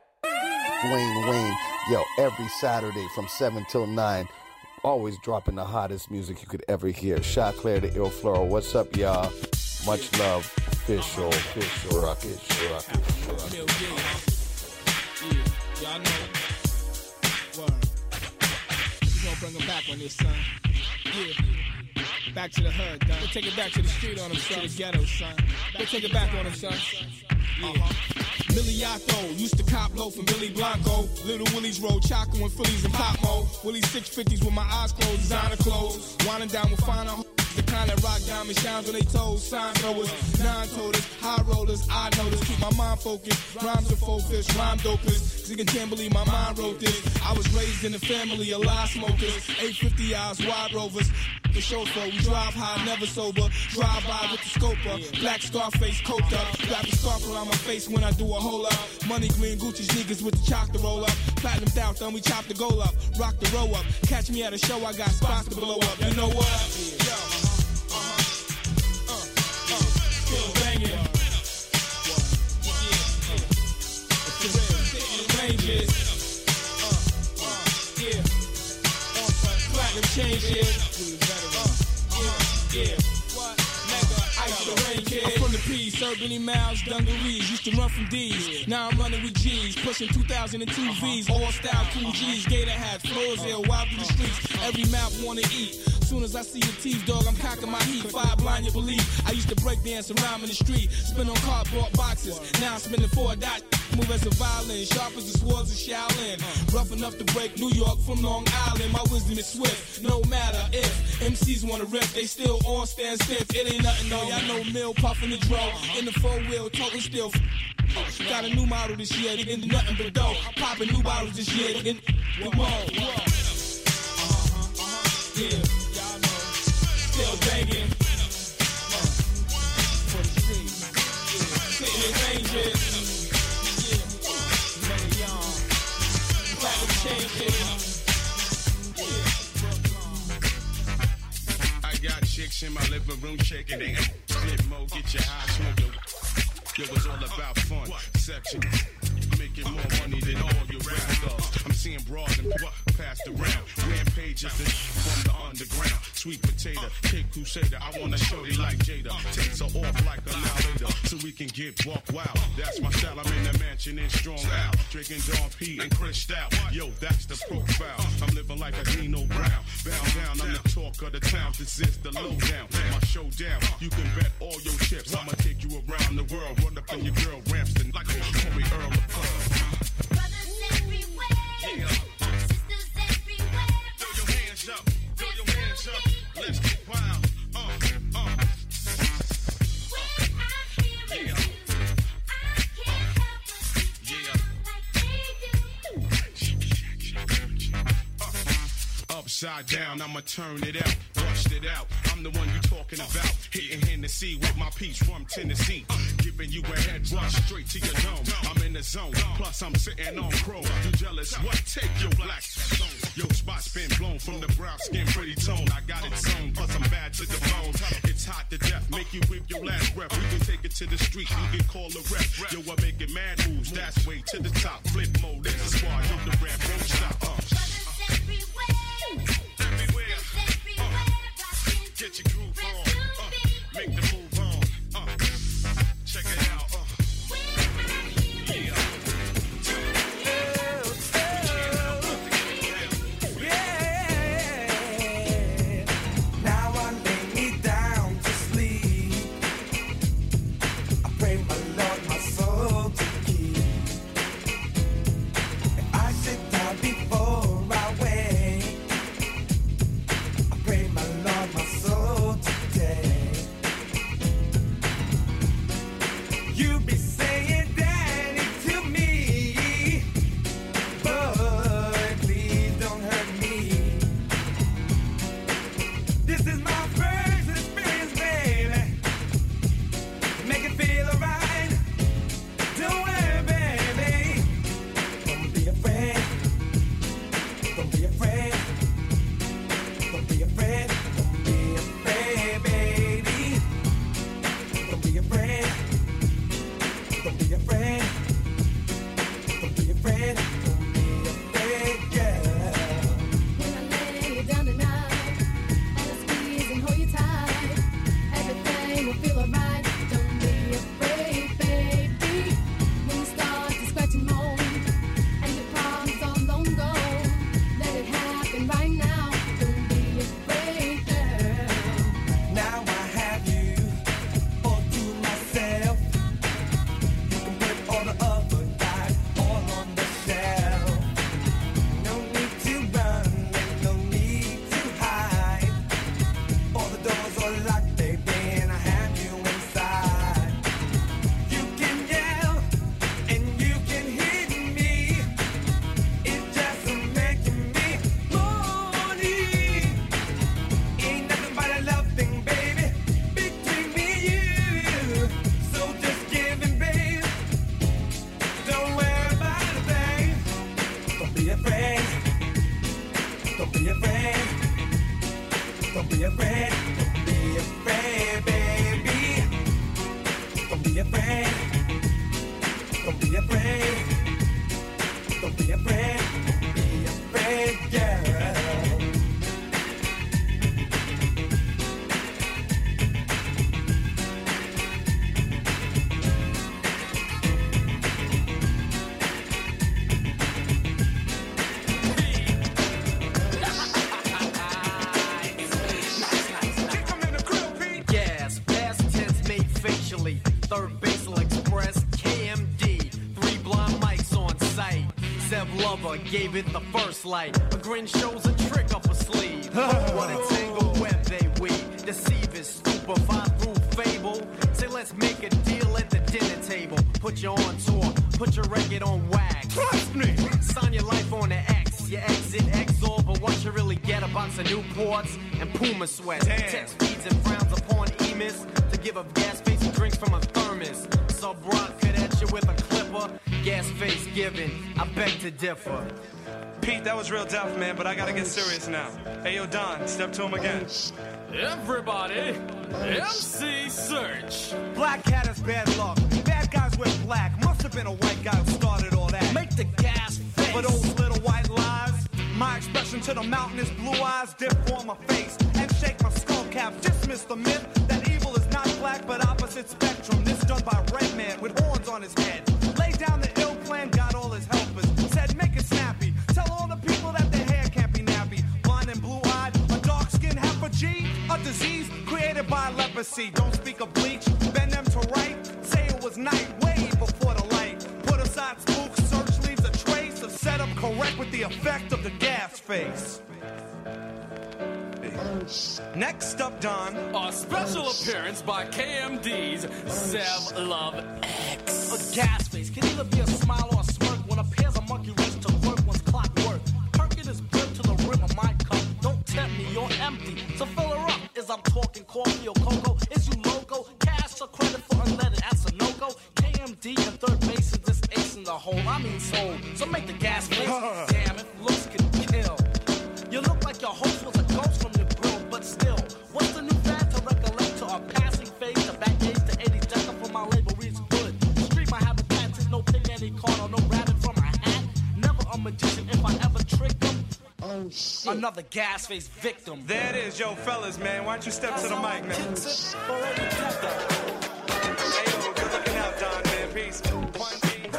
Dwayne Wayne, yo, every Saturday from seven till nine, always dropping the hottest music you could ever hear. Shot Claire the Ill Floral, what's up, y'all? Much love, official, official, rocket, rocket, rocket. Yeah, y'all know. Word. We gonna bring them back on this, son. Yeah. Back to the hood, done. We'll take it back to the street on them, son. To the ghetto, son. We'll take it back on them, son. Yeah. Uh-huh. Miliato, used to cop low from Billy Blanco. Little Willie's road, Chaco and Phillies and Pop Mo. Willie six fifties with my eyes closed, designer clothes. Winding down with finer hoes. The kind that rock diamond shines on they toes. Sign throwers, nine-toters, high rollers, I notice. Keep my mind focused, rhymes are focused, rhyme dopers. Nigga can't believe my mind wrote this. I was raised in a family of lie smokers. eight fifty hours, wide rovers. The chauffeur, we drive high, never sober. Drive by with the scoper. Black Scarface coat up. Wrap the scarf around my face when I do a hole up. Money green Gucci sneakers with the chalk to roll up. Platinum down, thumb, we chop the goal up. Rock the row up. Catch me at a show, I got spots to blow up. You know what? Yo. Uh-huh. Uh, uh, still banging. Yeah. Uh, it's the real. Ranges. Uh, the P's, served many miles, dungarees. Used to run from D's, now I'm running with G's. Pushing two thousand two V's, all style cool G's. Gator hats, floors ill, wild through the streets. Every mouth wanna eat. Soon as I see your teeth, dog, I'm cocking my heat. Five blind, you believe. I used to break dance around in the street, spin on cardboard boxes. Now I'm spinning four dots. Move as a violin, sharp as the swords of Shaolin. Rough enough to break New York from Long Island. My wisdom is swift, no matter if M Cs wanna rip, they still on stand stiff. It ain't nothing, no, y'all know Mill puffin' the dro. In the four wheel, toting still. Got a new model this year, it ain't nothing but dough. Popping new bottles this year, in the mall. Uh-huh, uh-huh, yeah, y'all know. Still banging. For the streets, yeah. Sitting in ranges. I got chicks in my living room shaking they flip mode, get your high smoking. Yo, it's all about fun, section. Making more money than all your rap stars. I'm seeing broad and passed around. Rampages from the underground. Sweet potato, cake crusader. I wanna show you like Jada. Takes her off like a now later, so we can get buck wild. That's my style. I'm in the mansion in Strong Out, drinking Don P and Cristal. Yo, that's the profile. I'm living like a Nino Brown. Bound down, I'm the talk of the town. This is the lowdown. My showdown. You can bet all your chips. I'ma take you around the world. Run up on your girl Ramston like a homie Earl of Pub. Brothers everywhere, yeah. sisters everywhere. Throw your hands up, throw your hands up. Let's get wild. Uh, uh. When I hear it, Yeah. I can't help but Yeah. like they do. Upside down, I'ma turn it out, bust it out. I'm the one you talking about. Hitting Hennessy with my piece from Tennessee. Giving you a head rush straight to your dome. I'm in the zone, plus I'm sitting on chrome. You jealous? What? Take your black stone. Yo, spot's been blown from the brown skin, pretty tone. I got it sewn, plus I'm bad to the bone. It's hot to death, make you whip your last breath. We can take it to the street, you can call a rep. Yo, I'm making mad moves, that's way to the top. Flip mode, there's a squad, yo, the rap won't stop. Uh. Everywhere, uh, get your groove on, uh, make the move on, uh, check it out, uh, yeah. Now I lay me down to sleep. I pray my Lord my soul to keep. If I sit down before I wake, I pray my Lord my soul today. You be saying daddy to me, but please don't hurt me. This is my first experience, baby. Make it feel alright. Don't worry, baby. Don't be afraid. Don't be afraid. Don't be afraid. Don't be afraid, baby. Don't be afraid. Don't be afraid. Don't be afraid. Don't be afraid, girl. When I lay you down tonight, and I squeeze and hold you tight, everything will feel alright. Don't be afraid, baby. When you start to scratch and moan, and your problems are long gone, let it happen right now. Don't be afraid, girl. Now I have you all to myself. You can put all the other guys all on the shelf. No need to run and no need to hide. All the doors are locked, baby, and I have you inside. You can yell and you can hit me. It's just making me horny. Ain't nothing but a love thing, baby, between me and you. So just give in, babe. Don't worry about a thing. Don't be afraid. Don't be afraid. Don't be afraid. Don't be afraid, baby. Don't be afraid. Don't be afraid. Don't be afraid. Don't be afraid, girl. third Basal Express, K M D, three blind mics on site. Sev Lover gave it the first light. A grin shows a trick up a sleeve. What a tangled web they weave. Deceivers, stupefy through fable. Say let's make a deal at the dinner table. Put you on tour, put your record on wax. Trust me! Sign your life on the X. You exit Exor, but what you really get a box of Newports and Puma sweats. Damn. Text feeds and frowns upon Emis to give up gas face and drinks from a thermos. Sub Rock could at you with a clipper. Gas face given, I beg to differ. Pete, that was real deaf, man, but I gotta get serious now. Hey, yo, Don, step to him again. Everybody, M C Search. Black cat is bad luck. Bad guys wear black. Must have been a white guy who started all that. Make the gas face. For those little white lies, my expression to the mountainous blue eyes dip for my face and shake my skull cap. Dismiss the myth that evil is not black but opposite spectrum. This done by red man with horns on his head. Lay down the ill plan, got all his helpers. Said make it snappy. Tell all the people that their hair can't be nappy. Blind and blue-eyed, a dark-skinned heifer G, a disease created by leprosy. Don't speak of bleach, bend them to right. Say it was night, way before the light. Put aside spooks, search leaves a trace of setup correct with the effect of the gas face. Next up, Don. A special appearance by K M D's Sev Love X. A gas face can either be a smile or a smirk when a pair's a monkey reach to work one's clockwork. Perkin is built to the rim of my cup. Don't tempt me, you're empty. So fill her up. Is I'm talking coffee or cocoa? Is you logo? Cash or credit for unleaded? That's a no-go. K M D and third base is this ace in the hole. I mean soul. So make the gas face. Damn, if looks can kill. You look like your host was a ghost from your grill, but still, what's the new fad to recollect to our passing phase? The back days to eighties decker for my label reads good. Street my habitats is no pig any card or no rabbit from a hat. Never a magician if I ever trick them. Oh shit. Another gas face victim. There it is, yo, fellas, man. Why don't you step to the mic, man? Hey, yo, good looking out, Don, man. Peace. One,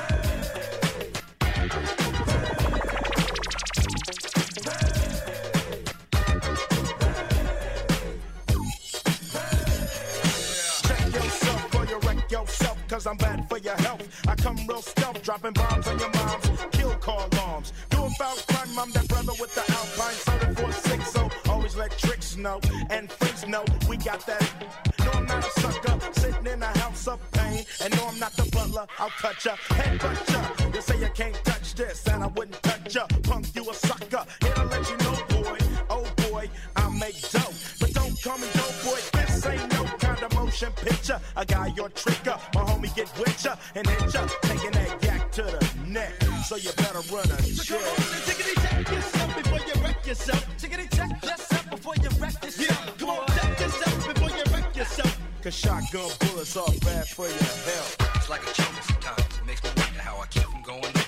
yourself, cause I'm bad for your health. I come real stealth, dropping bombs on your moms, kill car alarms. Do a foul crime, I'm that brother with the Alpine seven four six, so always let tricks know and freaks know we got that. No, I'm not a sucker, sitting in a house of pain. And no, I'm not the butler, I'll cut ya, head butt ya. You say you can't touch this, and I wouldn't touch ya. Punk, you a sucker, here to let you know, boy. Oh boy, I make dope, but don't call me dope boy. This ain't no kind of motion picture. A guy your tricker, my homie get with ya and hit ya, taking that yak to the neck. So you better run a check. Tickety check yourself before you wreck yourself. Tickety check yourself before you wreck yourself. Yeah, come on, check yourself before you wreck yourself. Cause shotgun bullets are bad for your health. It's like a jungle sometimes. It makes me wonder how I keep from going under.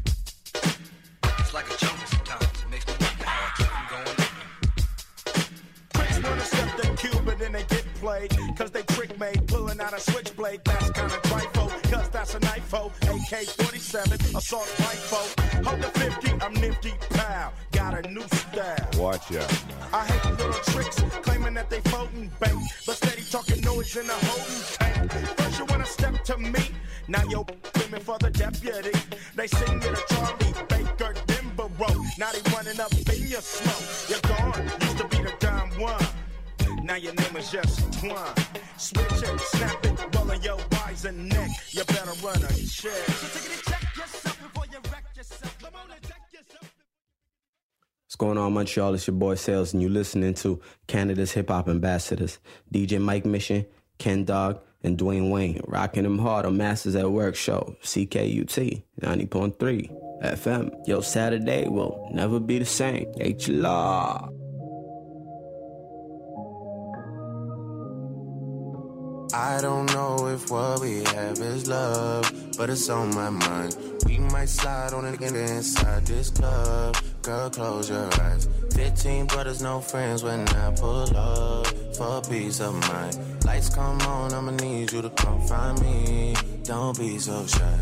It's like a jungle sometimes. It makes me wonder how I keep from going under. Pricks wanna step the cube and then they get played. Cause they trick made, pulling out a switchblade. That's kinda trifle, cause that's a knife-o. A K forty-seven, assault rifle. Hold the fifty, I'm nifty, pow. Got a new style. Watch out. I hate little tricks, claiming that they floating bait. But steady talking noise in the holding tank. First you wanna step to me, now you're women for the deputy. They sing it a Charlie Baker Denborough. Now they running up in your smoke. You're gone, used to be the dime one. Now your name is just Twine. Switch it, snap it, rolling your eyes and neck. You better run a check. So take it and check yourself before you wreck yourself. Come on and check yourself. What's going on, Montreal? It's your boy Sales, and you're listening to Canada's Hip Hop Ambassadors, D J Mike Mission, Ken Dog, and Dwayne Wayne, rocking them hard on Masters at Work show, C K U T, ninety point three F M. Yo, Saturday will never be the same. H-Law. I don't know if what we have is love, but it's on my mind. We might slide on it again inside this club. Girl, close your eyes. Fifteen brothers, no friends when I pull up for peace of mind. Lights come on, I'ma need you to come find me. Don't be so shy.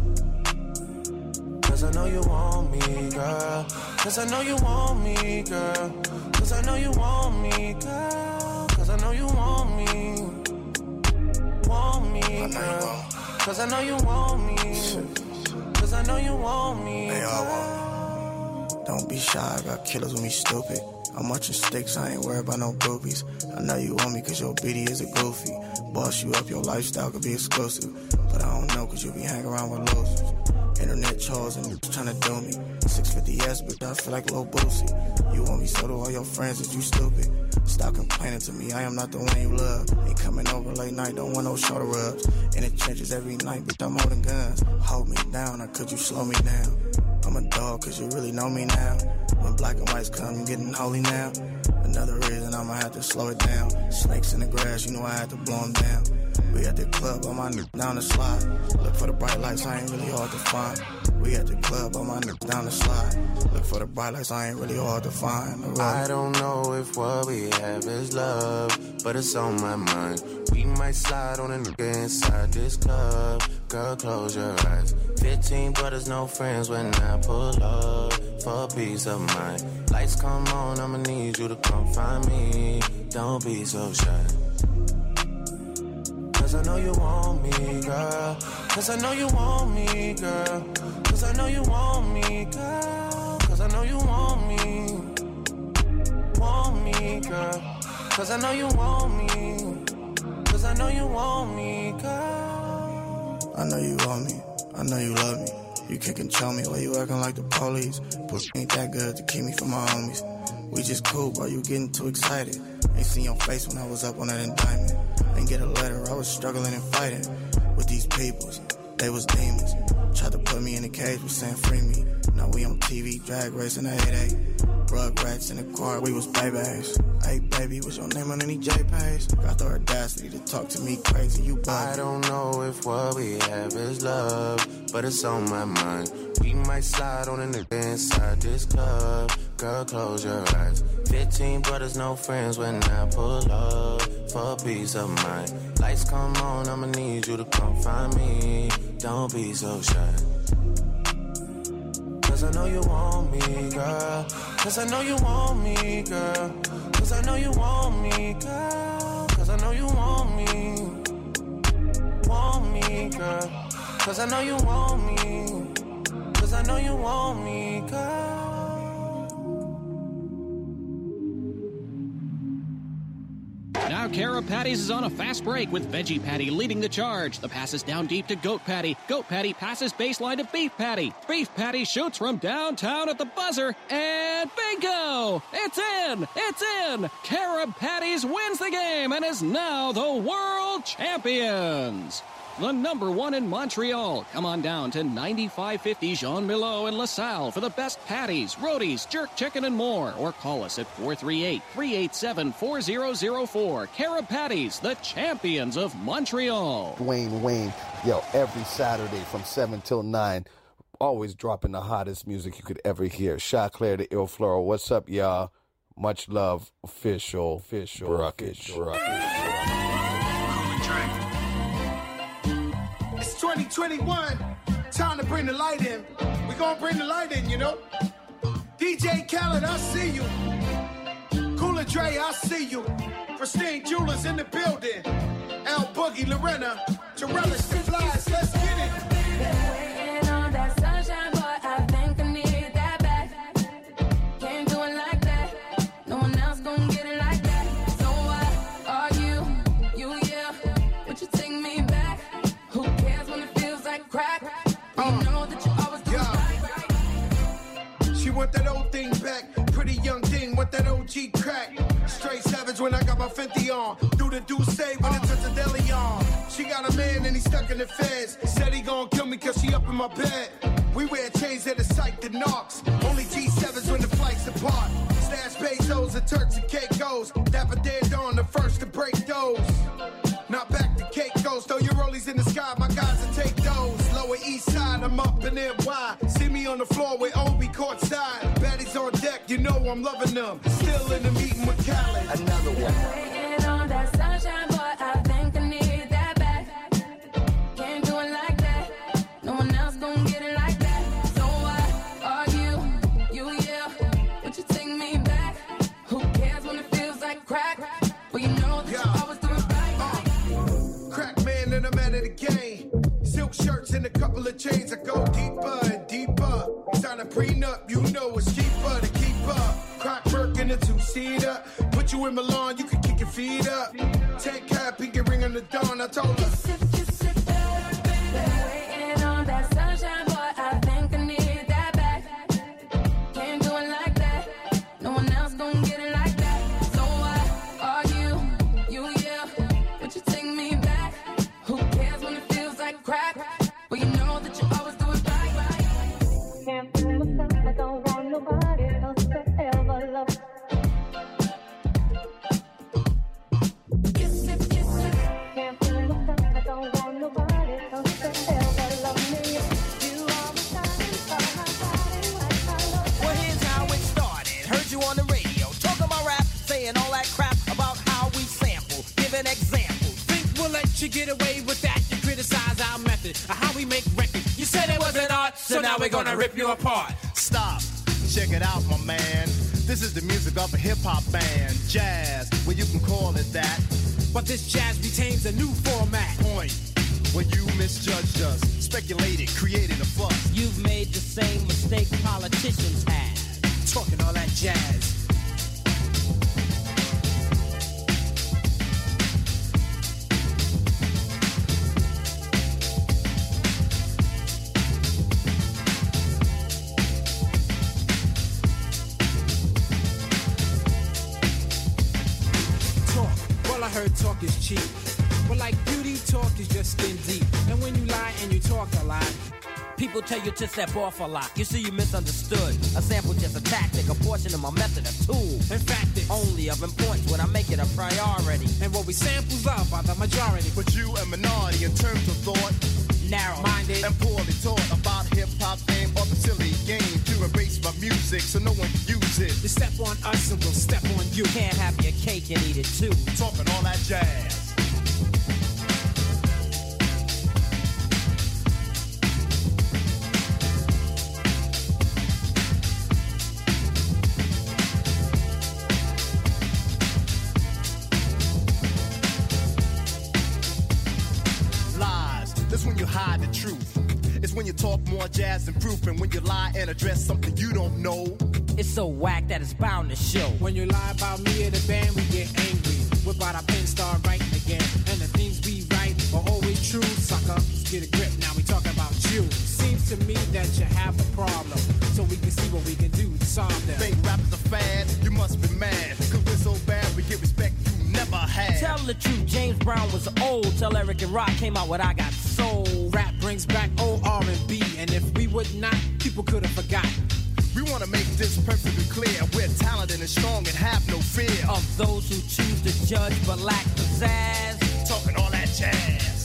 Cause I know you want me, girl. Cause I know you want me, girl. Cause I know you want me, girl. Cause I know you want me. want me, girl. Cause I know you want me. Cause I know you want me. They all want me. Don't be shy, I got killers with me stupid. I'm watching sticks, I ain't worried about no groupies. I know you want me cause your B D is a goofy. Boss you up, your lifestyle could be exclusive. But I don't know cause you be hanging around with losers. Internet trolls and bitches tryna do me. six fifty S, but I feel like Lil Boosie. You want me, so do all your friends, is you stupid. Stop complaining to me, I am not the one you love. Ain't coming over late night, don't want no shoulder rubs. In the trenches every night, bitch, I'm holding guns. Hold me down, or could you slow me down? I'm a dog, cause you really know me now. When black and whites come, you getting holy now. Another reason I'ma have to slow it down. Snakes in the grass, you know I had to blow them down. We at the club, on my n*** down the slide. Look for the bright lights, I ain't really hard to find. We at the club, on my n*** down the slide. Look for the bright lights, I ain't really hard to find. I don't know if what we have is love, but it's on my mind. We might slide on a nigga inside this club. Girl, close your eyes. Fifteen brothers, no friends when I pull up for peace of mind. Lights come on, I'ma need you to come find me. Don't be so shy. Cause I know you want me, girl. Cause I know you want me, girl. Cause I know you want me, girl. Cause I know you want me. Want me, girl. Cause I know you want me. Cause I know you want me, girl. I know you want me. I know you love me. You can't control me while you acting like the police. But ain't that good to keep me from my homies. We just cool, bro. You getting too excited. Ain't seen your face when I was up on that indictment. Ain't get a letter. I was struggling and fighting with these peoples. They was demons. Tried to put me in a cage, was saying free me. Now we on T V, drag racing a eight eight. Rugrats in the car, we was babies. Hey baby, what's your name on any J-Page? Got the audacity to talk to me crazy, you bug. I don't know if what we have is love, but it's on my mind. We might slide on a nigga inside this club. Girl, close your eyes. Fifteen brothers, no friends when I pull up for peace of mind. Lights come on, I'ma need you to come find me. Don't be so shy. Cause I know you want me, girl. Cause I know you want me, girl. Cause I know you want me, girl. Cause I know you want me. Want me, girl. Cause I know you want me. Cause I know you want me, girl. Now Cara Patties is on a fast break with Veggie Patty leading the charge. The pass is down deep to Goat Patty. Goat Patty passes baseline to Beef Patty. Beef Patty shoots from downtown at the buzzer, and bingo! It's in! It's in! Cara Patties wins the game and is now the world champions! The number one in Montreal. Come on down to ninety-five fifty Jean Milo in LaSalle for the best patties, rotis, jerk chicken, and more. Or call us at four three eight, three eight seven, four zero zero four. Cara Patties, the champions of Montreal. Dwayne Wayne, yo, every Saturday from seven till nine, always dropping the hottest music you could ever hear. Shot Claire the Ill Floral. What's up, y'all? Much love, official, official, Bruckage, Bruckage. It's twenty twenty-one, time to bring the light in. We gonna bring the light in, you know. D J Khaled, I see you. Cooler Dre, I see you. Pristine Jewelers in the building. L Boogie, Lorena, Jarellis, the Flies, let's get it. Been waiting on that sunshine, boy, I think I need that back. Can't do it like that. No one else gonna get it like that. So why are you, you, yeah? Would you take me back? Who cares when it feels like crack? You know that you always do right. She want that old thing back. Pretty young thing, want that O G crack. Straight savage when I got my Fenty on. Do the do say when it touch the deli on. She got a man and he stuck in the feds. Said he gon' kill me cause she up in my bed. We wear chains that are psyched to knocks. Only G sevens when the flights depart. Stash pesos and Turks and Caicos. Dapper dead on the first to break those. Not back to Caicos. Throw your rollies in the sky, my guys will take those. Lower east side, I'm up in N Y. See me on the floor with Obi courtside. Baddies on deck, you know I'm loving them. Still in the meeting with Khaled. Another one. Waiting on that sunshine, boy, I think I need that back. Can't do it like that. No one else gon' get it like that. So why are you, you, yeah? Would you take me back? Who cares when it feels like crack? Well, you know that you always do it right. Uh, crack man Silk shirts and a couple of chains. I go deeper and deeper. Sign a prenup, you know it's cheaper to keep up. Crack work in a two-seater. Put you in Milan, you can kick your feet up. Take cap, pinky ring on the dawn. I told her. Waiting on that sunshine, boy, I think I need that back. Can't do it like that. No one else gon' get it like that. So why are you, you, yeah? Would you take me back? Who cares when it feels like crack? But you know that you always do it right. Can't fool myself, I don't want nobody else to ever love. Kiss it, kiss it. Can't fool myself, I don't want nobody else to ever love me. You are the shining star, my body, my love. Well, here's how it started. Heard you on the radio, talking about rap, saying all that crap about how we sample, giving examples. Think we'll let you get away with that? You criticize our method of how we make records. You said it wasn't art, so now we're gonna rip you apart. Stop, check it out, my man. This is the music of a hip-hop band. Jazz, well, you can call it that. But this jazz retains a new format. Point, when you misjudged us, speculated, created a fuss. You've made the same mistake politicians have. Talking all that jazz. Heard talk is cheap, but like beauty, talk is just skin deep. And when you lie and you talk a lot, people tell you to step off a lot. You see, you misunderstood. A sample just a tactic, a portion of my method, a tool. In fact, it's only of importance when I make it a priority. And what we samples of are the majority. But you a minority in terms of thought, narrow-minded and poorly taught about hip-hop fame or the silly game to erase my music so no one can use it. You step on us and we'll step on you. Can't have your cake and eat it too. Talking all that jazz. Lies, that's when you hide the truth. It's when you talk more jazz than proof, and when you lie and address something you don't know. It's so whack that it's bound to show. When you lie about me or the band, we get angry. Whip out our pen, start writing again. And the things we write are always true, sucker. Let's get a grip, now we talk about you. Seems to me that you have a problem, so we can see what we can do to solve them. Think rap is a fad? You must be mad, cause we're so bad we get respect you never had. Tell the truth, James Brown was old. Tell Eric and Rock came out with I Got Soul. Rap brings back old R and B, and if we would not, people could have forgotten. We want to make this perfectly clear. We're talented and strong and have no fear of those who choose to judge but lack pizzazz. Talking all that jazz.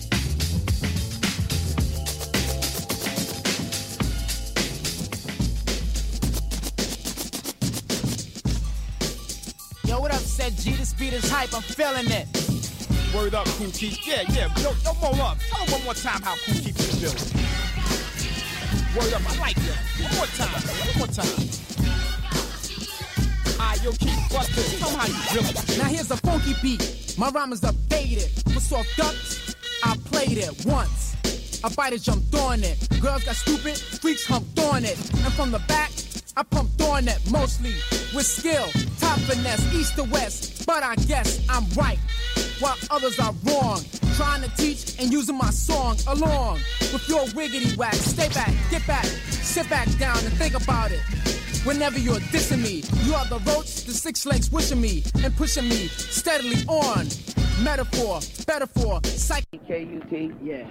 Yo, what up, said G? The speed is hype, I'm feeling it. Word up, Kool Keith. Yeah, yeah, yo, yo, more up. Tell them one more time how Kool Keith is built. Word up, I like that. One more time, one more time. Alright, yo, Keith, bust this. Tell them how you feel. Now here's a funky beat. My rhyme is updated. For soft ducks, I played it once. A fighter jumped on it. Girls got stupid, freaks humped on it. And from the back, I pumped on it, mostly with skill, top finesse, east to west. But I guess I'm right, while others are wrong. Trying to teach and using my song along with your wiggity whack. Stay back, get back, sit back down and think about it. Whenever you're dissing me, you are the roach, the six legs wishing me and pushing me steadily on. Metaphor, better for psych. K U T, yeah.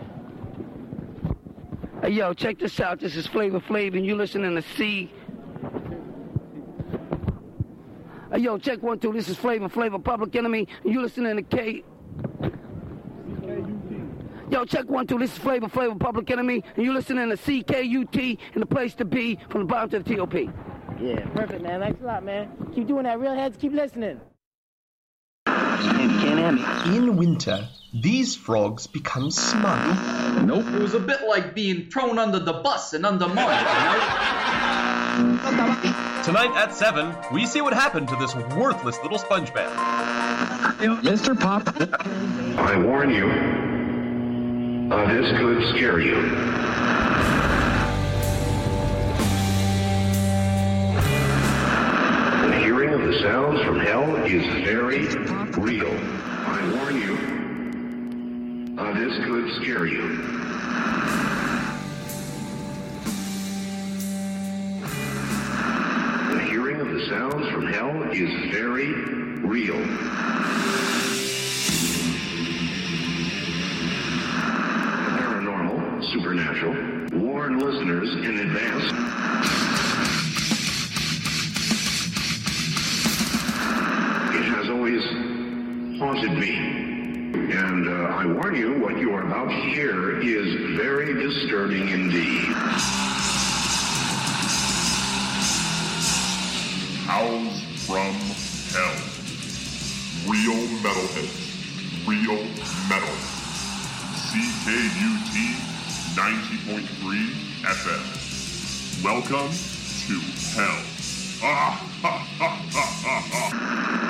Hey, yo, check this out. This is Flavor Flav, and you listening to C. Hey, yo, check one, two. This is Flavor Flav, Public Enemy, and you listening to K. Yo, check one, two. This is Flavor Flav, Public Enemy, and you listening to C K U T and the place to be from the bottom to the T O P. Yeah, perfect, man. Thanks a lot, man. Keep doing that. Real heads, keep listening. In winter, these frogs become smug. Nope, it was a bit like being thrown under the bus and undermined, you know? Tonight at seven, we see what happened to this worthless little sponge man. Mister Pop. I warn you, Uh, this could scare you. The hearing of the sounds from hell is very real. I warn you, uh, this could scare you. The hearing of the sounds from hell is very real. Supernatural. Warn listeners in advance. It has always haunted me. And uh, I warn you, what you are about to hear is very disturbing indeed. Hounds from Hell. Real metalheads. Real metal. C K U T ninety point three F M. Welcome to hell. Ah, ha, ha, ha, ha, ha.